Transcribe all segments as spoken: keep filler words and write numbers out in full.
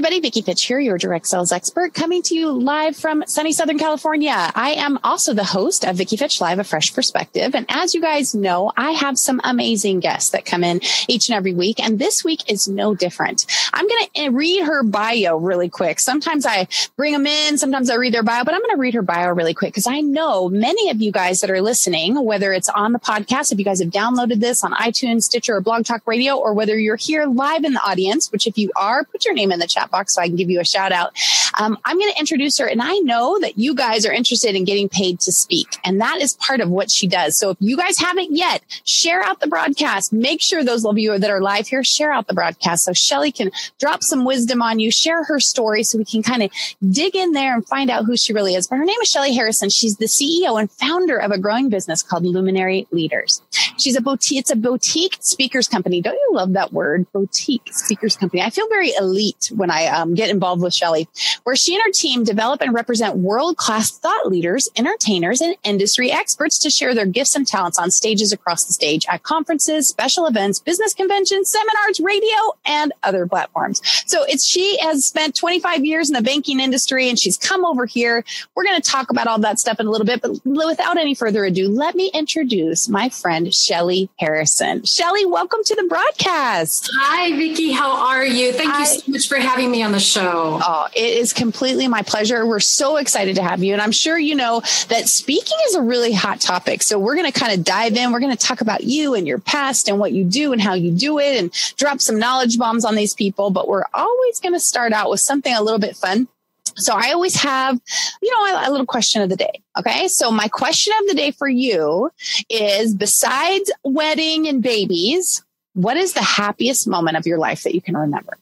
everybody. Vicki Fitch here, your direct sales expert, coming to you live from sunny Southern California. I am also the host of Vicki Fitch Live, A Fresh Perspective. And as you guys know, I have some amazing guests that come in each and every week. And this week is no different. I'm going to read her bio really quick. Sometimes I bring them in, sometimes I read their bio, but I'm going to read her bio really quick because I know many of you guys that are listening, whether it's on the podcast, if you guys have downloaded this on iTunes, Stitcher, or Blog Talk Radio, or whether you're here live in the audience, which if you are, put your name in the chat box so I can give you a shout out. Um, I'm going to introduce her, and I know that you guys are interested in getting paid to speak, and that is part of what she does. So if you guys haven't yet, share out the broadcast. Make sure those of you that are live here, share out the broadcast so Shelly can drop some wisdom on you, share her story so we can kind of dig in there and find out who she really is. But her name is Shelly Harrison. She's the C E O and founder of a growing business called Luminary Leaders. She's a boutique, it's a boutique speakers company. Don't you love that word? Boutique speakers company. I feel very elite when I um, get involved with Shelly, where she and her team develop and represent world-class thought leaders, entertainers, and industry experts to share their gifts and talents on stages across the stage at conferences, special events, business conventions, seminars, radio, and other platforms. So it's she has spent twenty-five years in the banking industry, and she's come over here. We're going to talk about all that stuff in a little bit, but without any further ado, let me introduce my friend, Shelly Harrison. Shelly, welcome to the broadcast. Hi, Vicki. How are you? Thank I, you so much for having me on the show. Oh, it is completely my pleasure. We're so excited to have you. And I'm sure you know that speaking is a really hot topic. So we're going to kind of dive in. We're going to talk about you and your past and what you do and how you do it and drop some knowledge bombs on these people. But we're always going to start out with something a little bit fun. So I always have, you know, a, a little question of the day. Okay. So my question of the day for you is, besides wedding and babies, what is the happiest moment of your life that you can remember?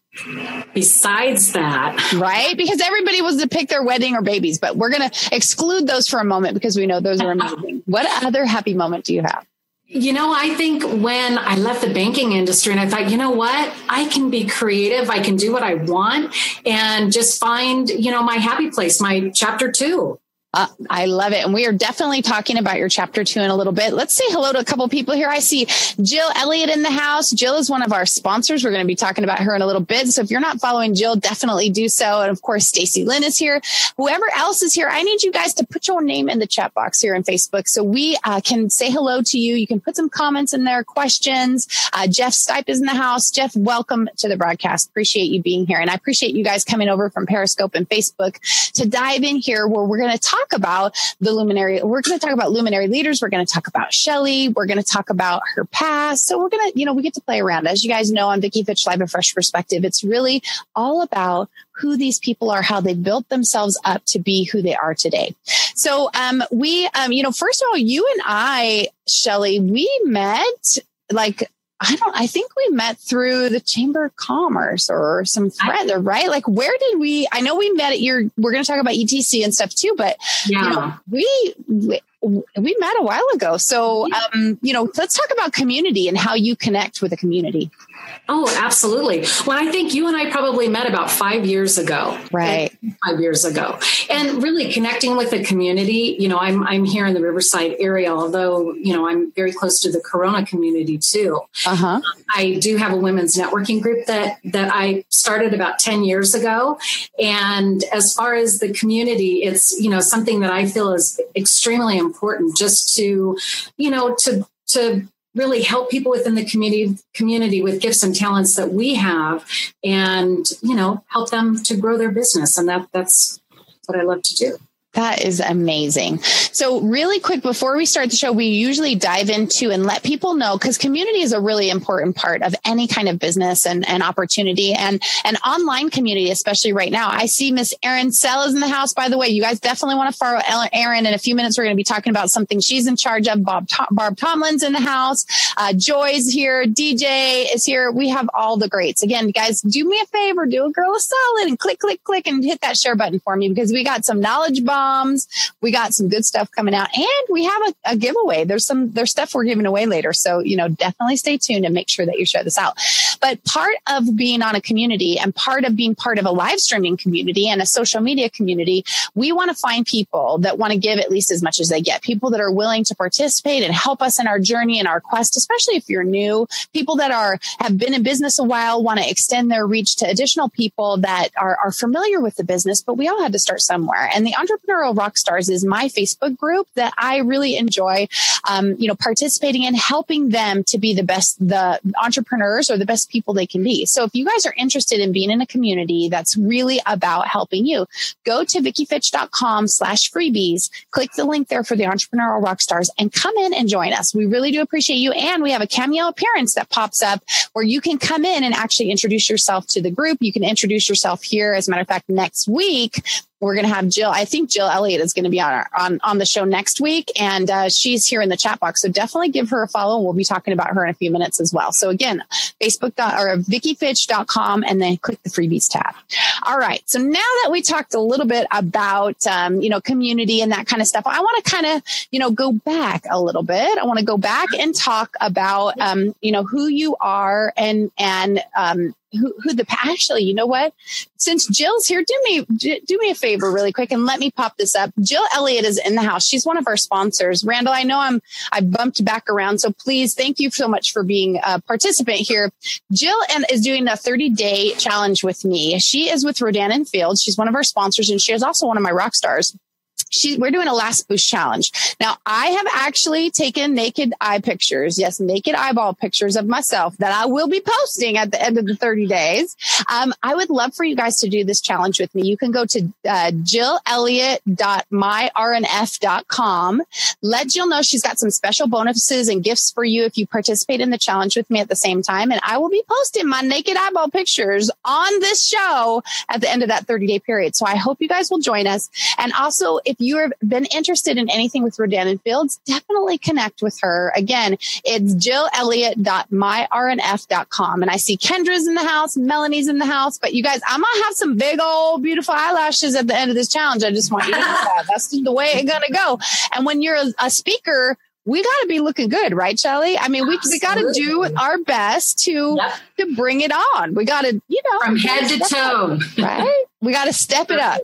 Besides that, right? Because everybody was to pick their wedding or babies, but we're going to exclude those for a moment because we know those are amazing. What other happy moment do you have? You know, I think when I left the banking industry and I thought, you know what, I can be creative. I can do what I want and just find, you know, my happy place, my chapter two. Uh, I love it. And we are definitely talking about your chapter two in a little bit. Let's say hello to a couple of people here. I see Jill Elliott in the house. Jill is one of our sponsors. We're going to be talking about her in a little bit. So if you're not following Jill, definitely do so. And of course, Stacy Lynn is here. Whoever else is here, I need you guys to put your name in the chat box here on Facebook so we uh, can say hello to you. You can put some comments in there, questions. Uh, Jeff Stipe is in the house. Jeff, welcome to the broadcast. Appreciate you being here. And I appreciate you guys coming over from Periscope and Facebook to dive in here where we're going to talk about the luminary. We're going to talk about luminary leaders. We're going to talk about Shelly. We're going to talk about her past. So we're going to, you know, we get to play around. As you guys know, on Vicki Fitch Live, A Fresh Perspective, it's really all about who these people are, how they built themselves up to be who they are today. So um, we, um, you know, first of all, you and I, Shelly, we met like, I don't, I think we met through the Chamber of Commerce or some friend, right? Like, where did we, I know we met at your, we're going to talk about E T C and stuff too, but yeah. you know, we, we, we met a while ago. So, um, you know, let's talk about community and how you connect with the community. Oh, absolutely. Well, I think you and I probably met about five years ago. Right. Five years ago. And really connecting with the community. You know, I'm I'm here in the Riverside area, although, you know, I'm very close to the Corona community too. Uh-huh. I do have a women's networking group that that I started about ten years ago. And as far as the community, it's, you know, something that I feel is extremely important just to, you know, to to really help people within the community community with gifts and talents that we have and, you know, help them to grow their business. And that that's what I love to do. That is amazing. So really quick, before we start the show, we usually dive into and let people know, because community is a really important part of any kind of business and, and opportunity and an online community, especially right now. I see Miss Erin Sell is in the house, by the way. You guys definitely want to follow Erin. In a few minutes, we're going to be talking about something she's in charge of. Bob, Barb Tomlin's in the house. Uh, Joy's here. D J is here. We have all the greats. Again, guys, do me a favor, do a girl a solid and click, click, click and hit that share button for me, because we got some knowledge bombs moms. We got some good stuff coming out, and we have a, a giveaway. There's some, there's stuff we're giving away later. So, you know, definitely stay tuned and make sure that you share this out. But part of being on a community and part of being part of a live streaming community and a social media community, we want to find people that want to give at least as much as they get, people that are willing to participate and help us in our journey and our quest, especially if you're new, people that are, have been in business a while, want to extend their reach to additional people that are, are familiar with the business, but we all had to start somewhere. And the Entrepreneurial Rockstars is my Facebook group that I really enjoy, um, you know, participating in, helping them to be the best, the entrepreneurs or the best people they can be. So if you guys are interested in being in a community that's really about helping you, go to vickyfitch.com slash freebies, click the link there for the Entrepreneurial Rockstars and come in and join us. We really do appreciate you. And we have a cameo appearance that pops up where you can come in and actually introduce yourself to the group. You can introduce yourself here. As a matter of fact, next week, we're going to have Jill. I think Jill Elliott is going to be on our, on, on the show next week. And uh, she's here in the chat box. So definitely give her a follow. We'll be talking about her in a few minutes as well. So again, Facebook or vicky fitch dot com and then click the freebies tab. All right. So now that we talked a little bit about, um, you know, community and that kind of stuff, I want to kind of, you know, go back a little bit. I want to go back and talk about, um, you know, who you are and, and, um, Who, who the actually, you know what? Since Jill's here, do me do me a favor really quick and let me pop this up. Jill Elliott is in the house. She's one of our sponsors. Randall, I know I'm I bumped back around, so please thank you so much for being a participant here. Jill and is doing a thirty day challenge with me. She is with Rodan and Fields. She's one of our sponsors, and she is also one of my rock stars. She, we're doing a last boost challenge. Now, I have actually taken naked eye pictures. Yes, naked eyeball pictures of myself that I will be posting at the end of the thirty days. Um, I would love for you guys to do this challenge with me. You can go to uh, jill elliott dot my r n f dot com. Let Jill know she's got some special bonuses and gifts for you if you participate in the challenge with me at the same time. And I will be posting my naked eyeball pictures on this show at the end of that thirty day period. So I hope you guys will join us. And also, if you have been interested in anything with Rodan and Fields, definitely connect with her. Again, it's jill elliott dot my r n f dot com. And I see Kendra's in the house, Melanie's in the house, but you guys, I'm going to have some big old beautiful eyelashes at the end of this challenge. I just want you to know that. That's the way it's going to go. And when you're a, a speaker, we got to be looking good, right, Shelly? I mean, we we got to do our best to yep. to bring it on. We got to, you know, from head to toe, up, right? We got to step it up.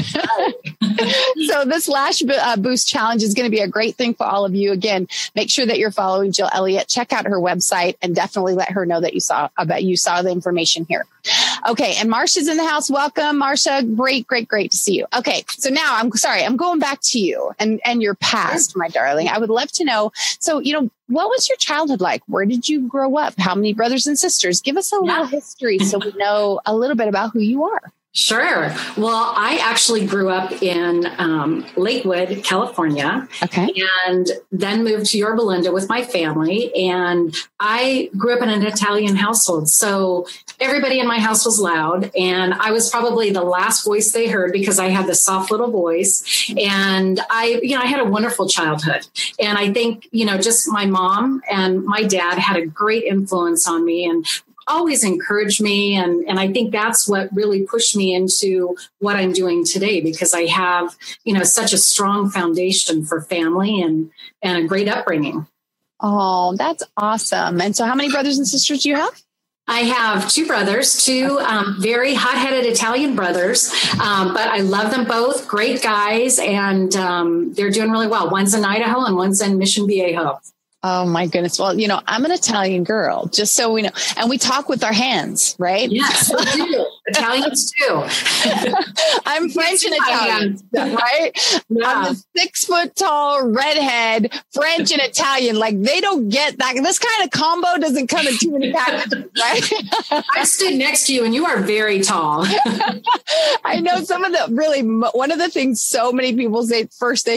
So this Lash uh, Boost Challenge is going to be a great thing for all of you. Again, make sure that you're following Jill Elliott. Check out her website and definitely let her know that you saw about you saw the information here. Okay, and Marsha's in the house. Welcome, Marsha. Great, great, great to see you. Okay, so now I'm sorry, I'm going back to you and and your past, my darling. I would love to know. So, you know, what was your childhood like? Where did you grow up? How many brothers and sisters? Give us a yeah. little history so we know a little bit about who you are. Sure. Well, I actually grew up in um, Lakewood, California, okay, and then moved to Yorba Linda with my family. And I grew up in an Italian household. So everybody in my house was loud. And I was probably the last voice they heard because I had this soft little voice. And I, you know, I had a wonderful childhood. And I think, you know, just my mom and my dad had a great influence on me and always encouraged me. And, and I think that's what really pushed me into what I'm doing today, because I have, you know, such a strong foundation for family and, and a great upbringing. Oh, that's awesome. And so how many brothers and sisters do you have? I have two brothers, two um, very hot-headed Italian brothers, um, but I love them both. Great guys. And um, they're doing really well. One's in Idaho and one's in Mission Viejo. Oh, my goodness. Well, you know, I'm an Italian girl, just so we know. And we talk with our hands, right? Yes, we do. Italians too. I'm French and Italian, right? Yeah. I'm a six foot tall redhead, French and Italian. Like, they don't get that. This kind of combo doesn't come in too many packages, right? I stood next to you and you are very tall. I know some of the really, one of the things so many people say, first thing,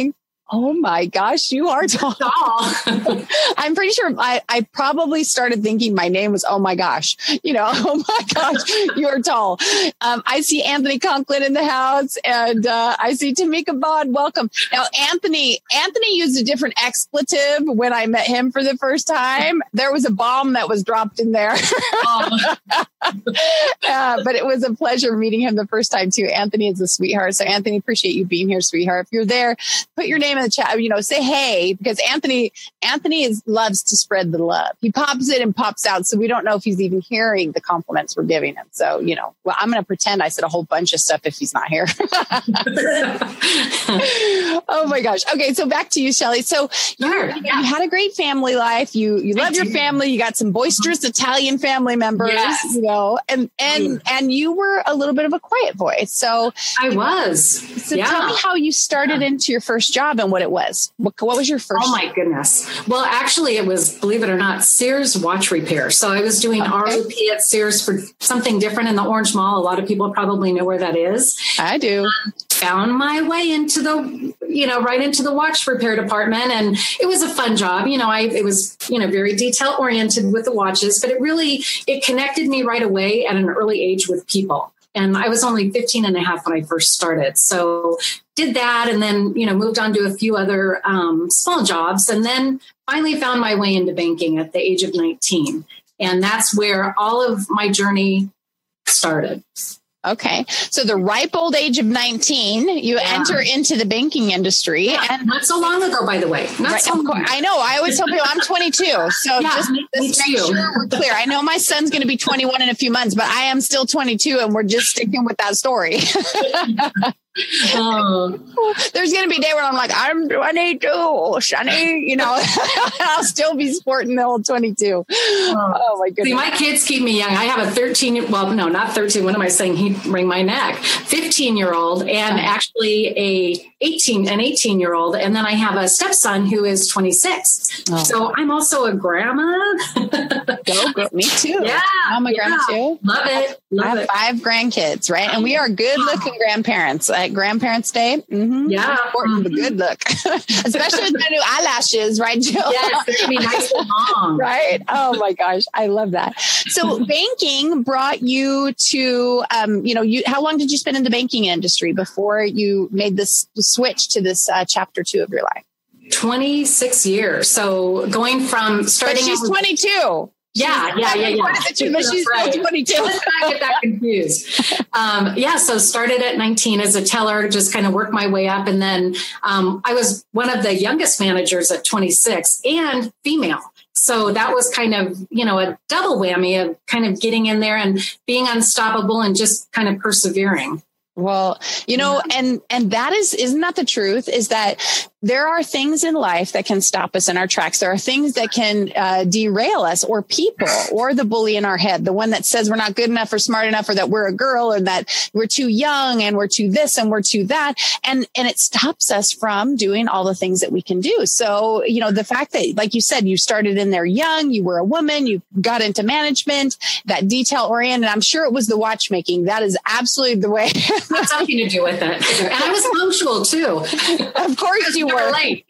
Oh my gosh, you are tall. I'm pretty sure I, I probably started thinking my name was, oh my gosh, you know, oh my gosh, you're tall. Um, I see Anthony Conklin in the house, and uh, I see Tamika Bond. Welcome. Now, Anthony, Anthony used a different expletive when I met him for the first time. There was a bomb that was dropped in there. Oh. uh, but it was a pleasure meeting him the first time too. Anthony is a sweetheart. So Anthony, appreciate you being here, sweetheart. If you're there, put your name in the chat, you know, say hey, because Anthony, Anthony is loves to spread the love. He pops in and pops out. So we don't know if he's even hearing the compliments we're giving him. So, you know, well, I'm going to pretend I said a whole bunch of stuff if he's not here. Oh my gosh. Okay. So back to you, Shelly. So sure. you, you had a great family life. You, you love your family. You got some boisterous Italian family members, yes. you know, and, and, and you were a little bit of a quiet voice. So I was. So yeah. tell me how you started yeah. into your first job and what it was. What, what was your first? Oh my goodness. Well, actually it was, believe it or not, Sears watch repair. So I was doing okay. R O P at Sears for something different in the Orange Mall. A lot of people probably know where that is. I do. Um, found my way into the, you know, right into the watch repair department. And it was a fun job. You know, I, it was, you know, very detail oriented with the watches, but it really, it connected me right away at an early age with people. And I was only fifteen and a half when I first started. So did that and then, you know, moved on to a few other um, small jobs and then finally found my way into banking at the age of nineteen. And that's where all of my journey started. Okay. So the ripe old age of nineteen, you yeah. enter into the banking industry. Yeah, and not so long ago, by the way. Not right, so long ago. I know. I always tell people I'm twenty-two. So yeah, just, me, just me make sure we're clear. I know my son's going to be twenty-one in a few months, but I am still twenty-two and we're just sticking with that story. Oh. There's going to be a day when I'm like, I'm twenty-two, Shani, you know, I'll still be sporting the old twenty-two. Oh my goodness. See, my kids keep me young. I have a thirteen, well, no, not thirteen. What am I saying? He'd wring my neck. fifteen year old and actually a eighteen, an eighteen year old. And then I have a stepson who is twenty-six. Oh. So I'm also a grandma. Go, girl. Me too. Yeah. I'm a yeah. grandma too. Love it. Love I have it. five grandkids, right? And we are good looking grandparents at Grandparents' Day. Mm-hmm. Yeah. Important, the good look, especially with my new eyelashes, right, Jill? Yes, they're going to be nice and long. Right. Oh my gosh. I love that. So banking brought you to, um, you know, you, how long did you spend in the banking industry before you made this switch to this uh, chapter two of your life? twenty-six years. So going from starting. But she's with, twenty-two. Yeah, yeah, yeah, yeah. But she's right. twenty-two. Let's not get that confused. Um, yeah, so started at nineteen as a teller, just kind of worked my way up. And then um, I was one of the youngest managers at twenty-six and female. So that was kind of, you know, a double whammy of kind of getting in there and being unstoppable and just kind of persevering. Well, you know, and, and that is, isn't that the truth is that there are things in life that can stop us in our tracks. There are things that can uh, derail us or people or the bully in our head, the one that says we're not good enough or smart enough or that we're a girl or that we're too young and we're too this and we're too that. And, and it stops us from doing all the things that we can do. So, you know, the fact that, like you said, you started in there young, you were a woman, you got into management, that detail oriented. I'm sure it was the watchmaking. That is absolutely the way. Had something to do with it. And I was punctual too. Of course you were. Late.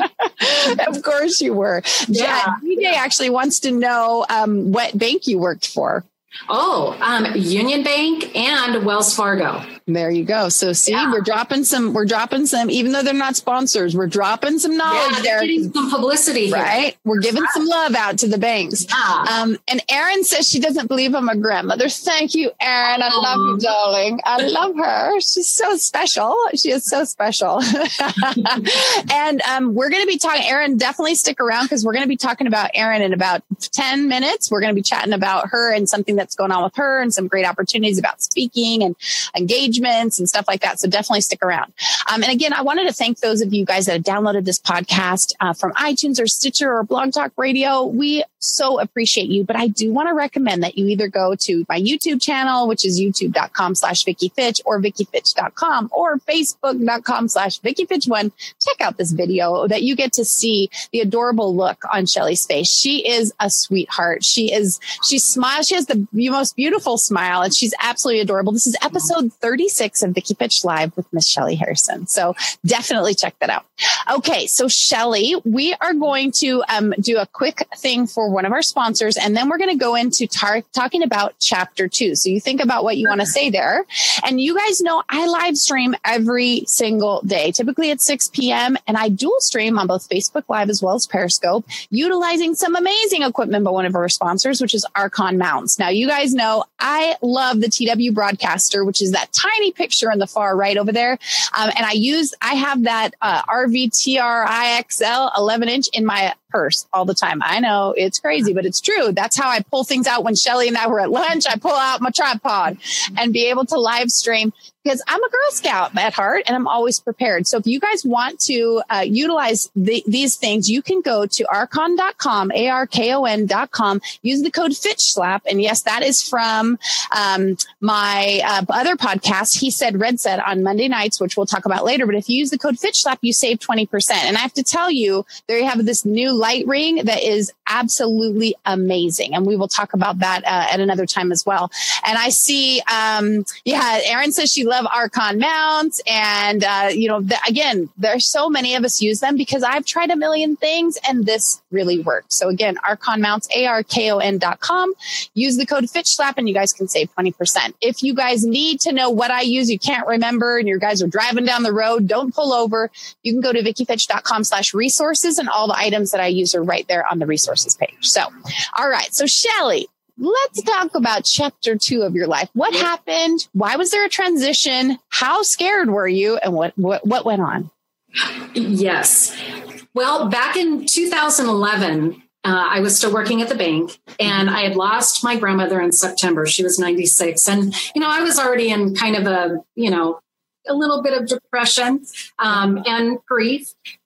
Of course you were. Yeah. D J actually wants to know um, what bank you worked for. Oh, um, Union Bank and Wells Fargo. There you go. So see, yeah. we're dropping some, we're dropping some, even though they're not sponsors, we're dropping some knowledge yeah, there. Getting some publicity here. Right. We're giving some love out to the banks. Yeah. Um, and Erin says she doesn't believe I'm a grandmother. Thank you, Erin. I love you, darling. I love her. She's so special. She is so special. And um, we're going to be talking, Erin, definitely stick around because we're going to be talking about Erin in about ten minutes. We're going to be chatting about her and something that's going on with her and some great opportunities about speaking and engagement and stuff like that. So definitely stick around. Um, and again, I wanted to thank those of you guys that have downloaded this podcast uh, from iTunes or Stitcher or Blog Talk Radio. We so appreciate you, but I do want to recommend that you either go to my YouTube channel, which is youtube.com slash Vicki Fitch or Vicki Fitch dot com or facebook.com slash Vicki Fitch one. Check out this video that you get to see the adorable look on Shelly's face. She is a sweetheart. She is, she smiles. She has the most beautiful smile and she's absolutely adorable. Well, this is episode thirty-six of Vicki Fitch Live with Miss Shelly Harrison. So definitely check that out. Okay. So Shelly, we are going to um, do a quick thing for one of our sponsors, and then we're going to go into tar- talking about chapter two. So you think about what you want to say there. And you guys know I live stream every single day, typically at six p.m. And I dual stream on both Facebook Live as well as Periscope, utilizing some amazing equipment by one of our sponsors, which is Archon Mounts. Now, you guys know I love the T W Broadcaster, which is that tiny picture in the far right over there. Um, and I use, I have that uh, R V T R I X L eleven inch in my purse all the time. I know it's crazy, but it's true. That's how I pull things out. When Shelly and I were at lunch, I pull out my tripod and be able to live stream, because I'm a Girl Scout at heart and I'm always prepared. So if you guys want to uh, utilize the, these things, you can go to archon dot com, A R K O N dot com, use the code FitchSlap. And yes, that is from um, my uh, other podcast, He Said, Red Said, on Monday nights, which we'll talk about later. But if you use the code FitchSlap, you save twenty percent. And I have to tell you, there you have this new light ring that is absolutely amazing. And we will talk about that uh, at another time as well. And I see, um, yeah, Erin says she love Archon Mounts. And, uh, you know, the, again, there's so many of us use them because I've tried a million things and this really worked. So again, Archon Mounts, A R K O N dot com. Use the code FitchSlap and you guys can save twenty percent. If you guys need to know what I use, you can't remember, and you guys are driving down the road, don't pull over. You can go to vicki fitch dot com slash resources, and all the items that I use are right there on the resources page. So, all right. So Shelly, let's talk about chapter two of your life. What happened? Why was there a transition? How scared were you? And what, what, what went on? Yes. Well, back in two thousand eleven, uh, I was still working at the bank, and I had lost my grandmother in September. She was ninety-six. And, you know, I was already in kind of a, you know, a little bit of depression um, and grief.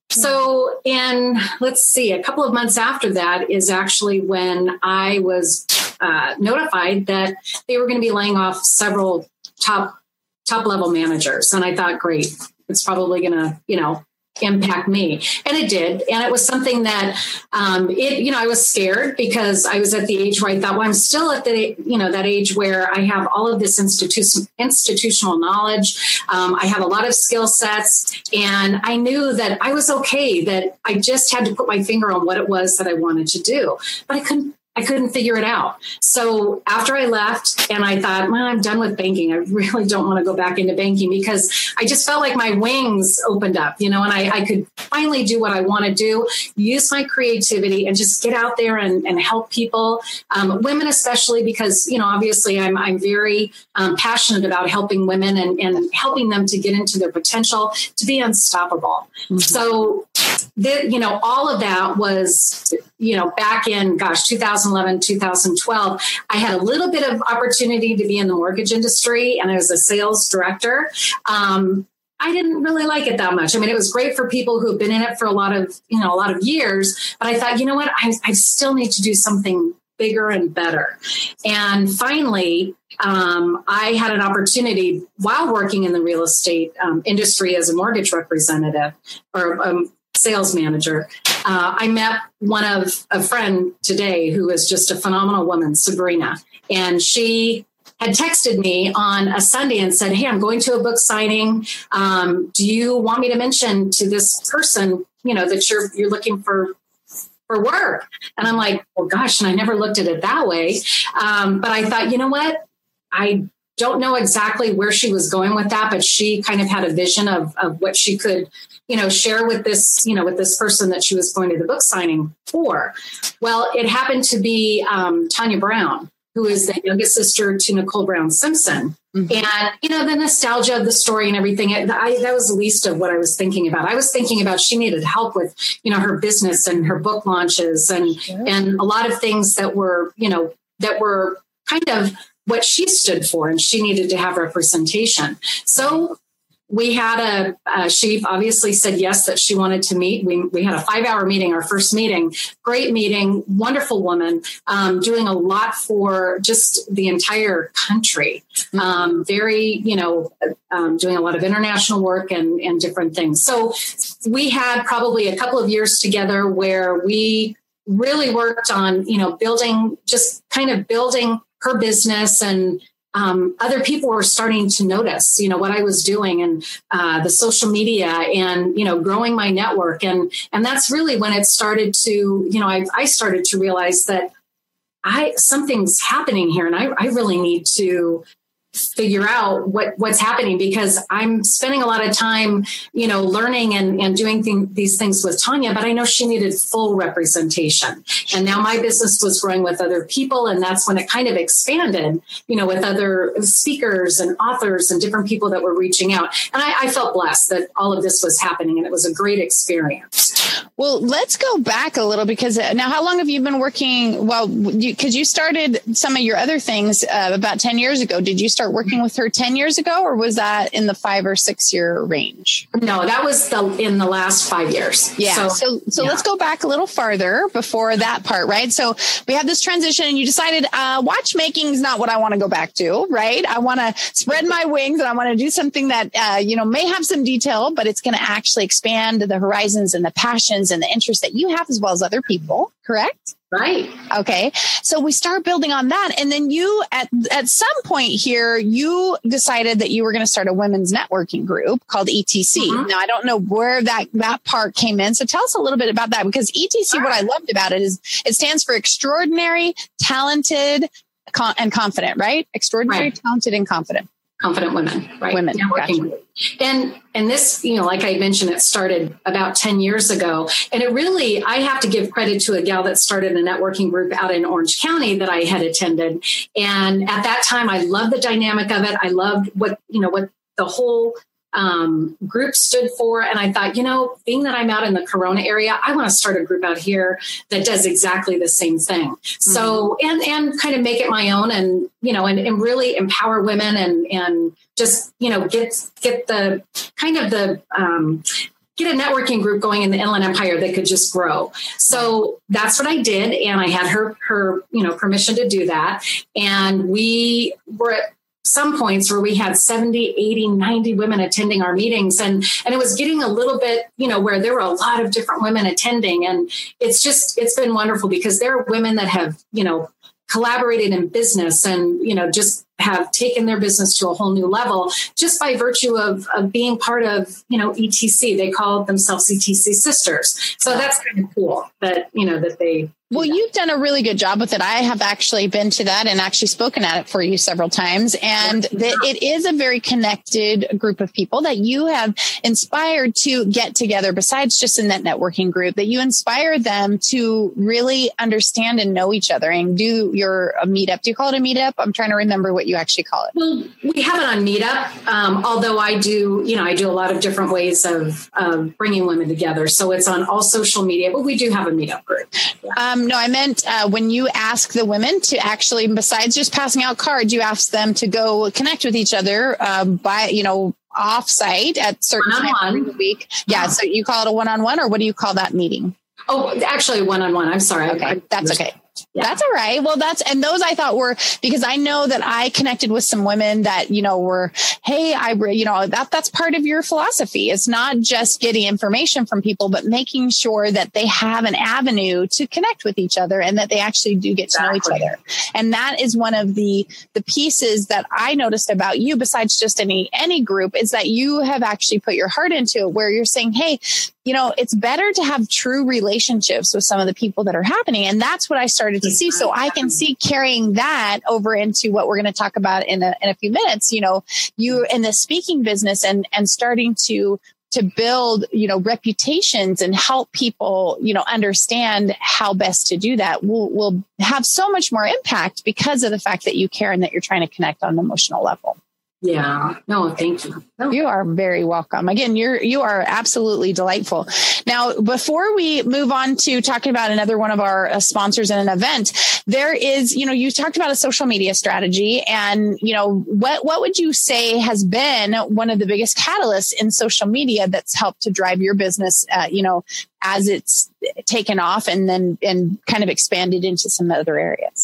So in, let's see, a couple of months after that is actually when I was uh, notified that they were going to be laying off several top, top level managers. And I thought, great, it's probably going to, you know, impact me. And it did. And it was something that, um, it, you know, I was scared because I was at the age where I thought, well, I'm still at the, you know, that age where I have all of this institution, institutional knowledge. Um, I have a lot of skill sets, and I knew that I was okay, that I just had to put my finger on what it was that I wanted to do, but I couldn't I couldn't figure it out. So after I left and I thought, well, I'm done with banking. I really don't want to go back into banking, because I just felt like my wings opened up, you know, and I, I could finally do what I want to do, use my creativity and just get out there and, and help people, um, women especially, because, you know, obviously I'm, I'm very um, passionate about helping women and, and helping them to get into their potential, to be unstoppable. Mm-hmm. So, the, you know, all of that was, you know, back in, gosh, two thousand eleven, two thousand twelve, I had a little bit of opportunity to be in the mortgage industry, and I was a sales director. Um, I didn't really like it that much. I mean, it was great for people who've been in it for a lot of, you know, a lot of years, but I thought, you know what, I, I still need to do something bigger and better. And finally, um, I had an opportunity while working in the real estate um, industry as a mortgage representative or um, sales manager. Uh, I met one of a friend today who is just a phenomenal woman, Sabrina, and she had texted me on a Sunday and said, hey, I'm going to a book signing. Um, do you want me to mention to this person, you know, that you're you're looking for for work? And I'm like, well, gosh, and I never looked at it that way. Um, but I thought, you know what? I don't know exactly where she was going with that, but she kind of had a vision of, of what she could, you know, share with this, you know, with this person that she was going to the book signing for. Well, it happened to be um, Tanya Brown, who is the youngest sister to Nicole Brown Simpson. Mm-hmm. And, you know, the nostalgia of the story and everything, I, that was the least of what I was thinking about. I was thinking about she needed help with, you know, her business and her book launches and, sure. and a lot of things that were, you know, that were kind of what she stood for, and she needed to have representation. So we had a, uh, she obviously said yes, that she wanted to meet. We we had a five hour meeting, our first meeting, great meeting, wonderful woman, um, doing a lot for just the entire country. Um, very, you know, um, doing a lot of international work and, and different things. So we had probably a couple of years together where we really worked on, you know, building, just kind of building her business and um, other people were starting to notice, you know, what I was doing and uh, the social media and, you know, growing my network. And, and that's really when it started to, you know, I, I started to realize that I, something's happening here and I, I really need to figure out what what's happening, because I'm spending a lot of time, you know, learning and, and doing thing, these things with Tanya, but I know she needed full representation. And now my business was growing with other people. And that's when it kind of expanded, you know, with other speakers and authors and different people that were reaching out. And I, I felt blessed that all of this was happening, and it was a great experience. Well, let's go back a little, because now how long have you been working? Well, because you, you started some of your other things uh, about ten years ago. Did you start working with her ten years ago, or was that in the five or six year range? No, that was the in the last five years. Yeah. So, so, so yeah. Let's go back a little farther before that part, right? So we have this transition and you decided uh, watchmaking is not what I want to go back to, right? I want to spread my wings and I want to do something that, uh, you know, may have some detail, but it's going to actually expand the horizons and the passions and the interests that you have as well as other people. Correct? Right. Okay. So we start building on that. And then you, at, at some point here, you decided that you were going to start a women's networking group called E T C. Mm-hmm. Now, I don't know where that, that part came in. So tell us a little bit about that, because E T C, what I loved about it is it stands for extraordinary, talented, con- and confident, right? Extraordinary, right. Talented, and confident. Confident women, right? Women. Networking. Gotcha. And, and this, you know, like I mentioned, it started about ten years ago. And it really, I have to give credit to a gal that started a networking group out in Orange County that I had attended. And at that time, I loved the dynamic of it. I loved what, you know, what the whole um, group stood for. And I thought, you know, being that I'm out in the Corona area, I want to start a group out here that does exactly the same thing. Mm-hmm. So, and, and kind of make it my own and, you know, and, and really empower women and, and just, you know, get, get the kind of the, um, get a networking group going in the Inland Empire that could just grow. So that's what I did. And I had her, her, you know, permission to do that. And we were at some points where we had seventy, eighty, ninety women attending our meetings. And, and it was getting a little bit, you know, where there were a lot of different women attending. And it's just, it's been wonderful because there are women that have, you know, collaborated in business and, you know, just have taken their business to a whole new level just by virtue of, of being part of, you know, E T C. They call themselves E T C sisters. So that's kind of cool that, you know, that they. Well, you've done a really good job with it. I have actually been to that and actually spoken at it for you several times. And that it is a very connected group of people that you have inspired to get together besides just in that networking group, that you inspire them to really understand and know each other and do your a meetup. Do you call it a meetup? I'm trying to remember what you actually call it. Well, we have it on Meetup, um, although I do, you know, I do a lot of different ways of of bringing women together. So it's on all social media, but we do have a Meetup group. Yeah. Um, no, I meant uh, when you ask the women to actually, besides just passing out cards, you ask them to go connect with each other um, by, you know, off-site at certain times during the week. Yeah, yeah. So you call it a one-on-one, or what do you call that meeting? Oh, actually one-on-one. I'm sorry. Okay, I, that's okay. Yeah. That's all right. Well, that's, and those I thought were, because I know that I connected with some women that, you know, were, hey, I, you know, that that's part of your philosophy. It's not just getting information from people, but making sure that they have an avenue to connect with each other and that they actually do get to exactly. know each other. And that is one of the, the pieces that I noticed about you, besides just any, any group, is that you have actually put your heart into it, where you're saying, hey, you know, it's better to have true relationships with some of the people that are happening. And that's what I started to see. So I can see carrying that over into what we're going to talk about in a, in a few minutes, you know, you in the speaking business and, and starting to, to build, you know, reputations and help people, you know, understand how best to do that will, will have so much more impact because of the fact that you care and that you're trying to connect on an emotional level. Yeah. No, thank you. No. You are very welcome. Again, you're, you are absolutely delightful. Now, before we move on to talking about another one of our uh, sponsors in an event, there is, you know, you talked about a social media strategy and, you know, what, what would you say has been one of the biggest catalysts in social media that's helped to drive your business, uh, you know, as it's taken off and then, and kind of expanded into some other areas?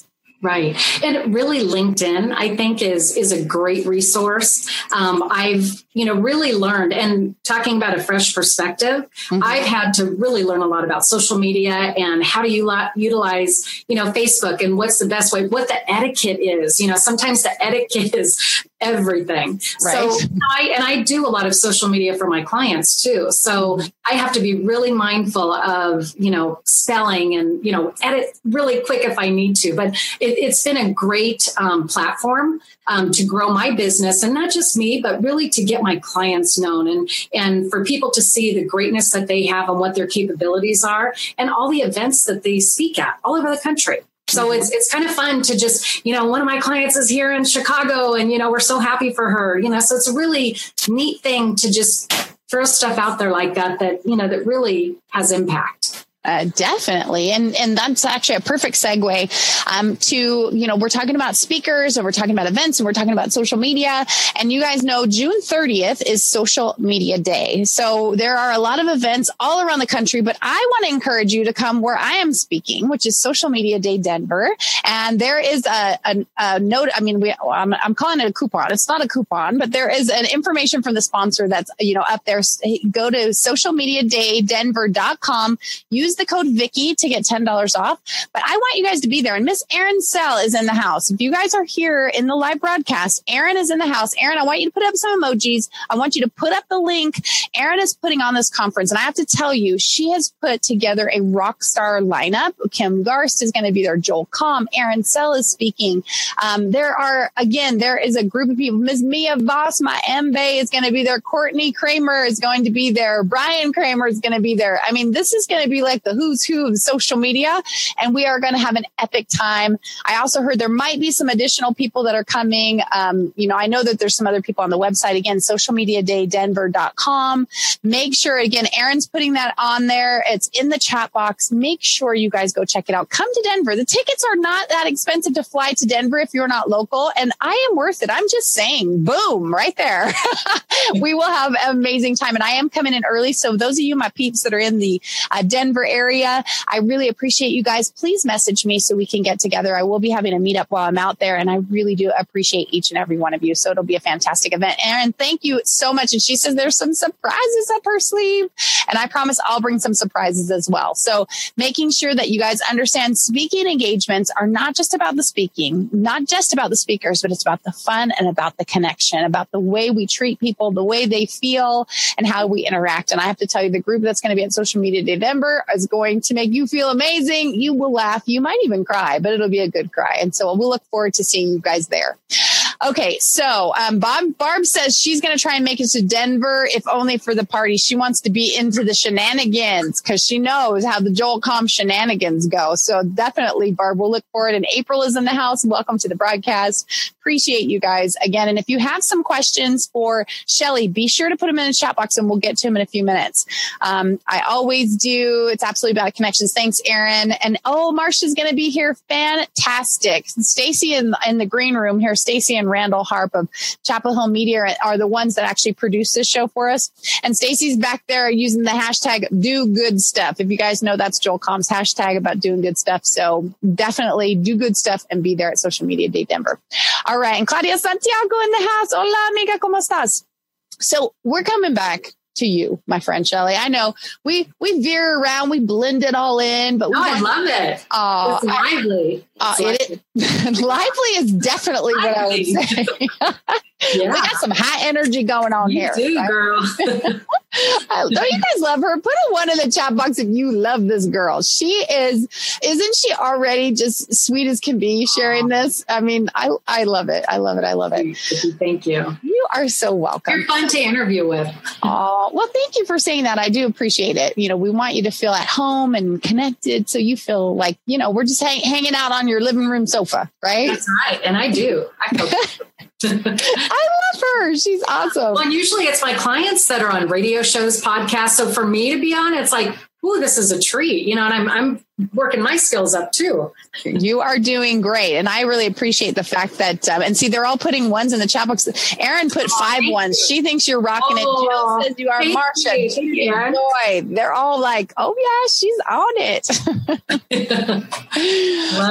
Right. And really LinkedIn, I think is, is a great resource. Um, I've, you know, really learned, and talking about a fresh perspective, mm-hmm. I've had to really learn a lot about social media and how do you utilize, you know, Facebook and what's the best way, what the etiquette is. You know, sometimes the etiquette is everything. Right. So I, and I do a lot of social media for my clients too. So I have to be really mindful of, you know, spelling and, you know, edit really quick if I need to, but it, it's been a great um, platform um, to grow my business, and not just me, but really to get my clients known and, and for people to see the greatness that they have and what their capabilities are and all the events that they speak at all over the country. So it's it's kind of fun to just, you know, one of my clients is here in Chicago and, you know, we're so happy for her, you know, so it's a really neat thing to just throw stuff out there like that, that, you know, that really has impact. Uh, definitely. And and that's actually a perfect segue um, to, you know, we're talking about speakers and we're talking about events and we're talking about social media. And you guys know June thirtieth is Social Media Day. So there are a lot of events all around the country, but I want to encourage you to come where I am speaking, which is Social Media Day Denver. And there is a, a, a note. I mean, we, I'm, I'm calling it a coupon. It's not a coupon, but there is an information from the sponsor that's, you know, up there. Go to social media day denver dot com. Use the code Vicky to get ten dollars off. But I want you guys to be there. And Miss Erin Sell is in the house. If you guys are here in the live broadcast, Erin is in the house. Erin, I want you to put up some emojis. I want you to put up the link. Erin is putting on this conference. And I have to tell you, she has put together a rock star lineup. Kim Garst is going to be there. Joel Comm. Erin Sell is speaking. Um, there are, again, there is a group of people. Miss Mia Voss, my M B A, is going to be there. Courtney Kramer is going to be there. Brian Kramer is going to be there. I mean, this is going to be like the who's who of social media, and we are going to have an epic time. I also heard there might be some additional people that are coming. Um, you know, I know that there's some other people on the website. Again, social media day denver dot com. Make sure, again, Erin's putting that on there. It's in the chat box. Make sure you guys go check it out. Come to Denver. The tickets are not that expensive to fly to Denver if you're not local, and I am worth it. I'm just saying, boom, right there. We will have an amazing time, and I am coming in early. So those of you, my peeps that are in the uh, Denver area, I really appreciate you guys. Please message me so we can get together. I will be having a meetup while I'm out there, and I really do appreciate each and every one of you. So it'll be a fantastic event. Erin, thank you so much. And she says there's some surprises up her sleeve, and I promise I'll bring some surprises as well. So making sure that you guys understand speaking engagements are not just about the speaking, not just about the speakers, but it's about the fun and about the connection, about the way we treat people, the way they feel, and how we interact. And I have to tell you, the group that's going to be at Social Media Day Denver is going to make you feel amazing. You will laugh. You might even cry, but it'll be a good cry. And so we'll look forward to seeing you guys there. Okay, so um, Bob Barb says she's going to try and make it to Denver, if only for the party. She wants to be into the shenanigans because she knows how the Joel Comm shenanigans go. So definitely, Barb, we'll look forward. And April is in the house. Welcome to the broadcast. Appreciate you guys again. And if you have some questions for Shelly, be sure to put them in the chat box and we'll get to them in a few minutes. Um, I always do. It's absolutely about connections. Thanks, Erin. And oh, Marsha's going to be here. Fantastic. Stacy in, in the green room here, Stacy and Randall Harp of Chapel Hill Media are the ones that actually produce this show for us. And Stacy's back there using the hashtag do good stuff. If you guys know, that's Joel Comm's hashtag about doing good stuff. So definitely do good stuff and be there at Social Media Day Denver. All right. And Claudia Santiago in the house. Hola, amiga, ¿cómo estás? So we're coming back to you, my friend Shelly. I know we we veer around, we blend it all in, but we oh, I love it. Uh, it's lively. Uh, it, it, lively is definitely lively. What I would say. Yeah. We got some high energy going on you here. You do, right? Girl. Don't you guys love her? Put a one in the chat box if you love this girl. She is, isn't she already just sweet as can be sharing Aww. This? I mean, I I love it. I love it. I love it. Thank you. You are so welcome. You're fun to interview with. Oh, well, thank you for saying that. I do appreciate it. You know, we want you to feel at home and connected so you feel like, you know, we're just hang, hanging out on your living room sofa, right? That's right. And I do. I feel I love her. She's awesome. Well, usually it's my clients that are on radio shows, podcasts. So for me to be on, it's like, ooh, this is a treat, you know, and I'm I'm working my skills up too. You are doing great. And I really appreciate the fact that, um, and see, they're all putting ones in the chat box. Erin put oh, five ones. You. She thinks you're rocking oh, it. Jill says you are. Marsha, you, Joy. They're all like, oh yeah, she's on it. Love it. Well,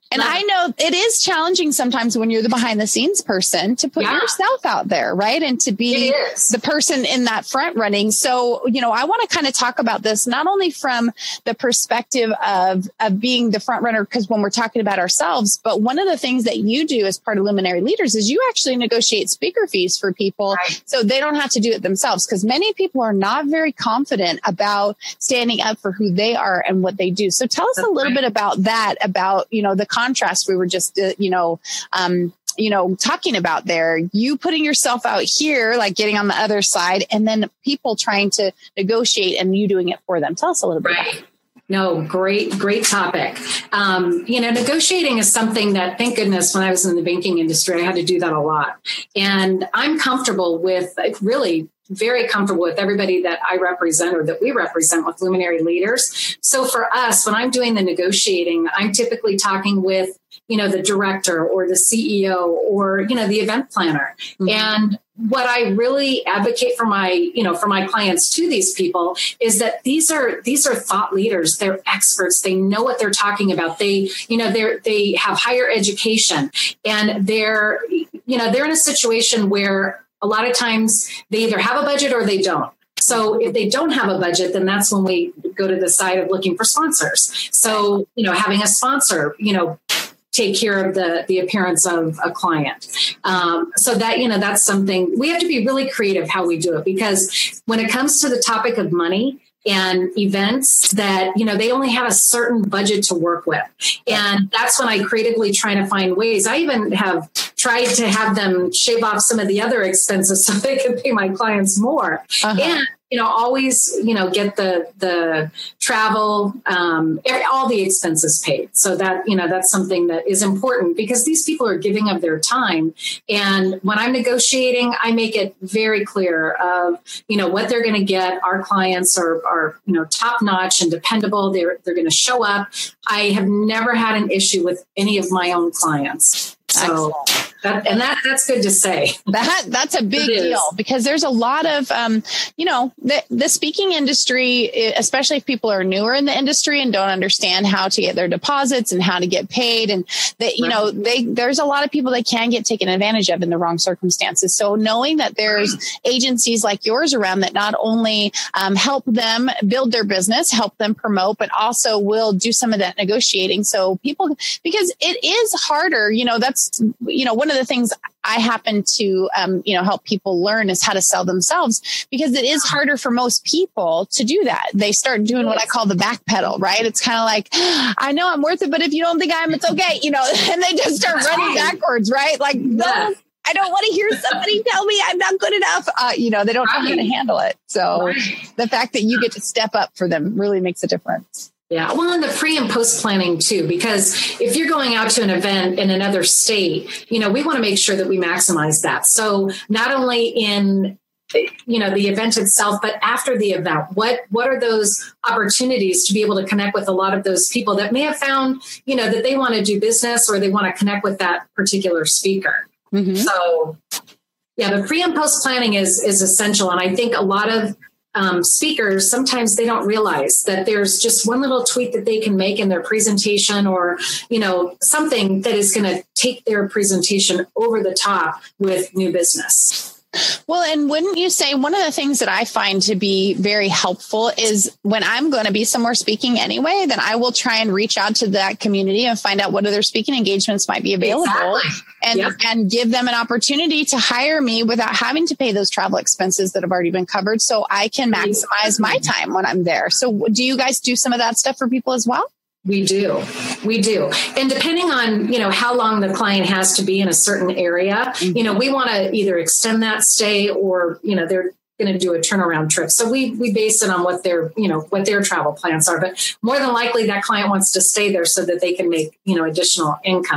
And I know it is challenging sometimes when you're the behind the scenes person to put yeah. yourself out there, right? And to be the person in that front running. So, you know, I want to kind of talk about this, not only from the perspective of, of being the front runner, because when we're talking about ourselves, but one of the things that you do as part of Luminary Leaders is you actually negotiate speaker fees for people right. so they don't have to do it themselves. Because many people are not very confident about standing up for who they are and what they do. So tell us That's a little right. bit about that, about, you know, the contrast we were just, uh, you know, um, you know, talking about there, you putting yourself out here, like getting on the other side, and then people trying to negotiate and you doing it for them. Tell us a little bit right. about it. No, great, great topic. Um, you know, negotiating is something that, thank goodness, when I was in the banking industry, I had to do that a lot. And I'm comfortable with, really very comfortable with everybody that I represent or that we represent with Luminary Leaders. So for us, when I'm doing the negotiating, I'm typically talking with, you know, the director or the C E O or, you know, the event planner. Mm-hmm. And what I really advocate for my, you know, for my clients to these people is that these are, these are thought leaders. They're experts. They know what they're talking about. They, you know, they're, they have higher education, and they're, you know, they're in a situation where a lot of times they either have a budget or they don't. So if they don't have a budget, then that's when we go to the side of looking for sponsors. So, you know, having a sponsor, you know, take care of the, the appearance of a client. Um, so that, you know, that's something we have to be really creative how we do it, because when it comes to the topic of money and events, that, you know, they only have a certain budget to work with. And that's when I creatively try to find ways. I even have tried to have them shave off some of the other expenses so they can pay my clients more. Uh-huh. And, you know, always, you know, get the, the travel, um, all the expenses paid. So that, you know, that's something that is important, because these people are giving of their time. And when I'm negotiating, I make it very clear of, you know, what they're going to get. Our clients are, are, you know, top notch and dependable. They're, they're going to show up. I have never had an issue with any of my own clients. So, that, and that that's good to say. That that's a big deal, because there's a lot of, um, you know, the, the speaking industry, especially if people are newer in the industry and don't understand how to get their deposits and how to get paid. And that, you right. know, they, there's a lot of people that can get taken advantage of in the wrong circumstances. So knowing that there's right. agencies like yours around that not only um, help them build their business, help them promote, but also will do some of that negotiating. So people, because it is harder, you know, that's, you know, one of the things I happen to, um, you know, help people learn is how to sell themselves, because it is harder for most people to do that. They start doing what I call the backpedal, right? It's kind of like, I know I'm worth it, but if you don't think I am, it's okay. You know, and they just start running backwards, right? Like, no, I don't want to hear somebody tell me I'm not good enough. Uh, you know, they don't know how to handle it. So the fact that you get to step up for them really makes a difference. Yeah. Well, and the pre and post planning too, because if you're going out to an event in another state, you know, we want to make sure that we maximize that. So not only in, you know, the event itself, but after the event, what, what are those opportunities to be able to connect with a lot of those people that may have found, you know, that they want to do business or they want to connect with that particular speaker. Mm-hmm. So yeah, the pre and post planning is, is essential. And I think a lot of Um, speakers, sometimes they don't realize that there's just one little tweak that they can make in their presentation, or, you know, something that is going to take their presentation over the top with new business. Well, and wouldn't you say one of the things that I find to be very helpful is when I'm going to be somewhere speaking anyway, then I will try and reach out to that community and find out what other speaking engagements might be available. Exactly. And, yep. and give them an opportunity to hire me without having to pay those travel expenses that have already been covered, so I can maximize my time when I'm there. So do you guys do some of that stuff for people as well? We do. We do. And depending on, you know, how long the client has to be in a certain area, mm-hmm. you know, we want to either extend that stay or, you know, they're going to do a turnaround trip. So we, we base it on what their, you know, what their travel plans are. But more than likely that client wants to stay there so that they can make, you know, additional income.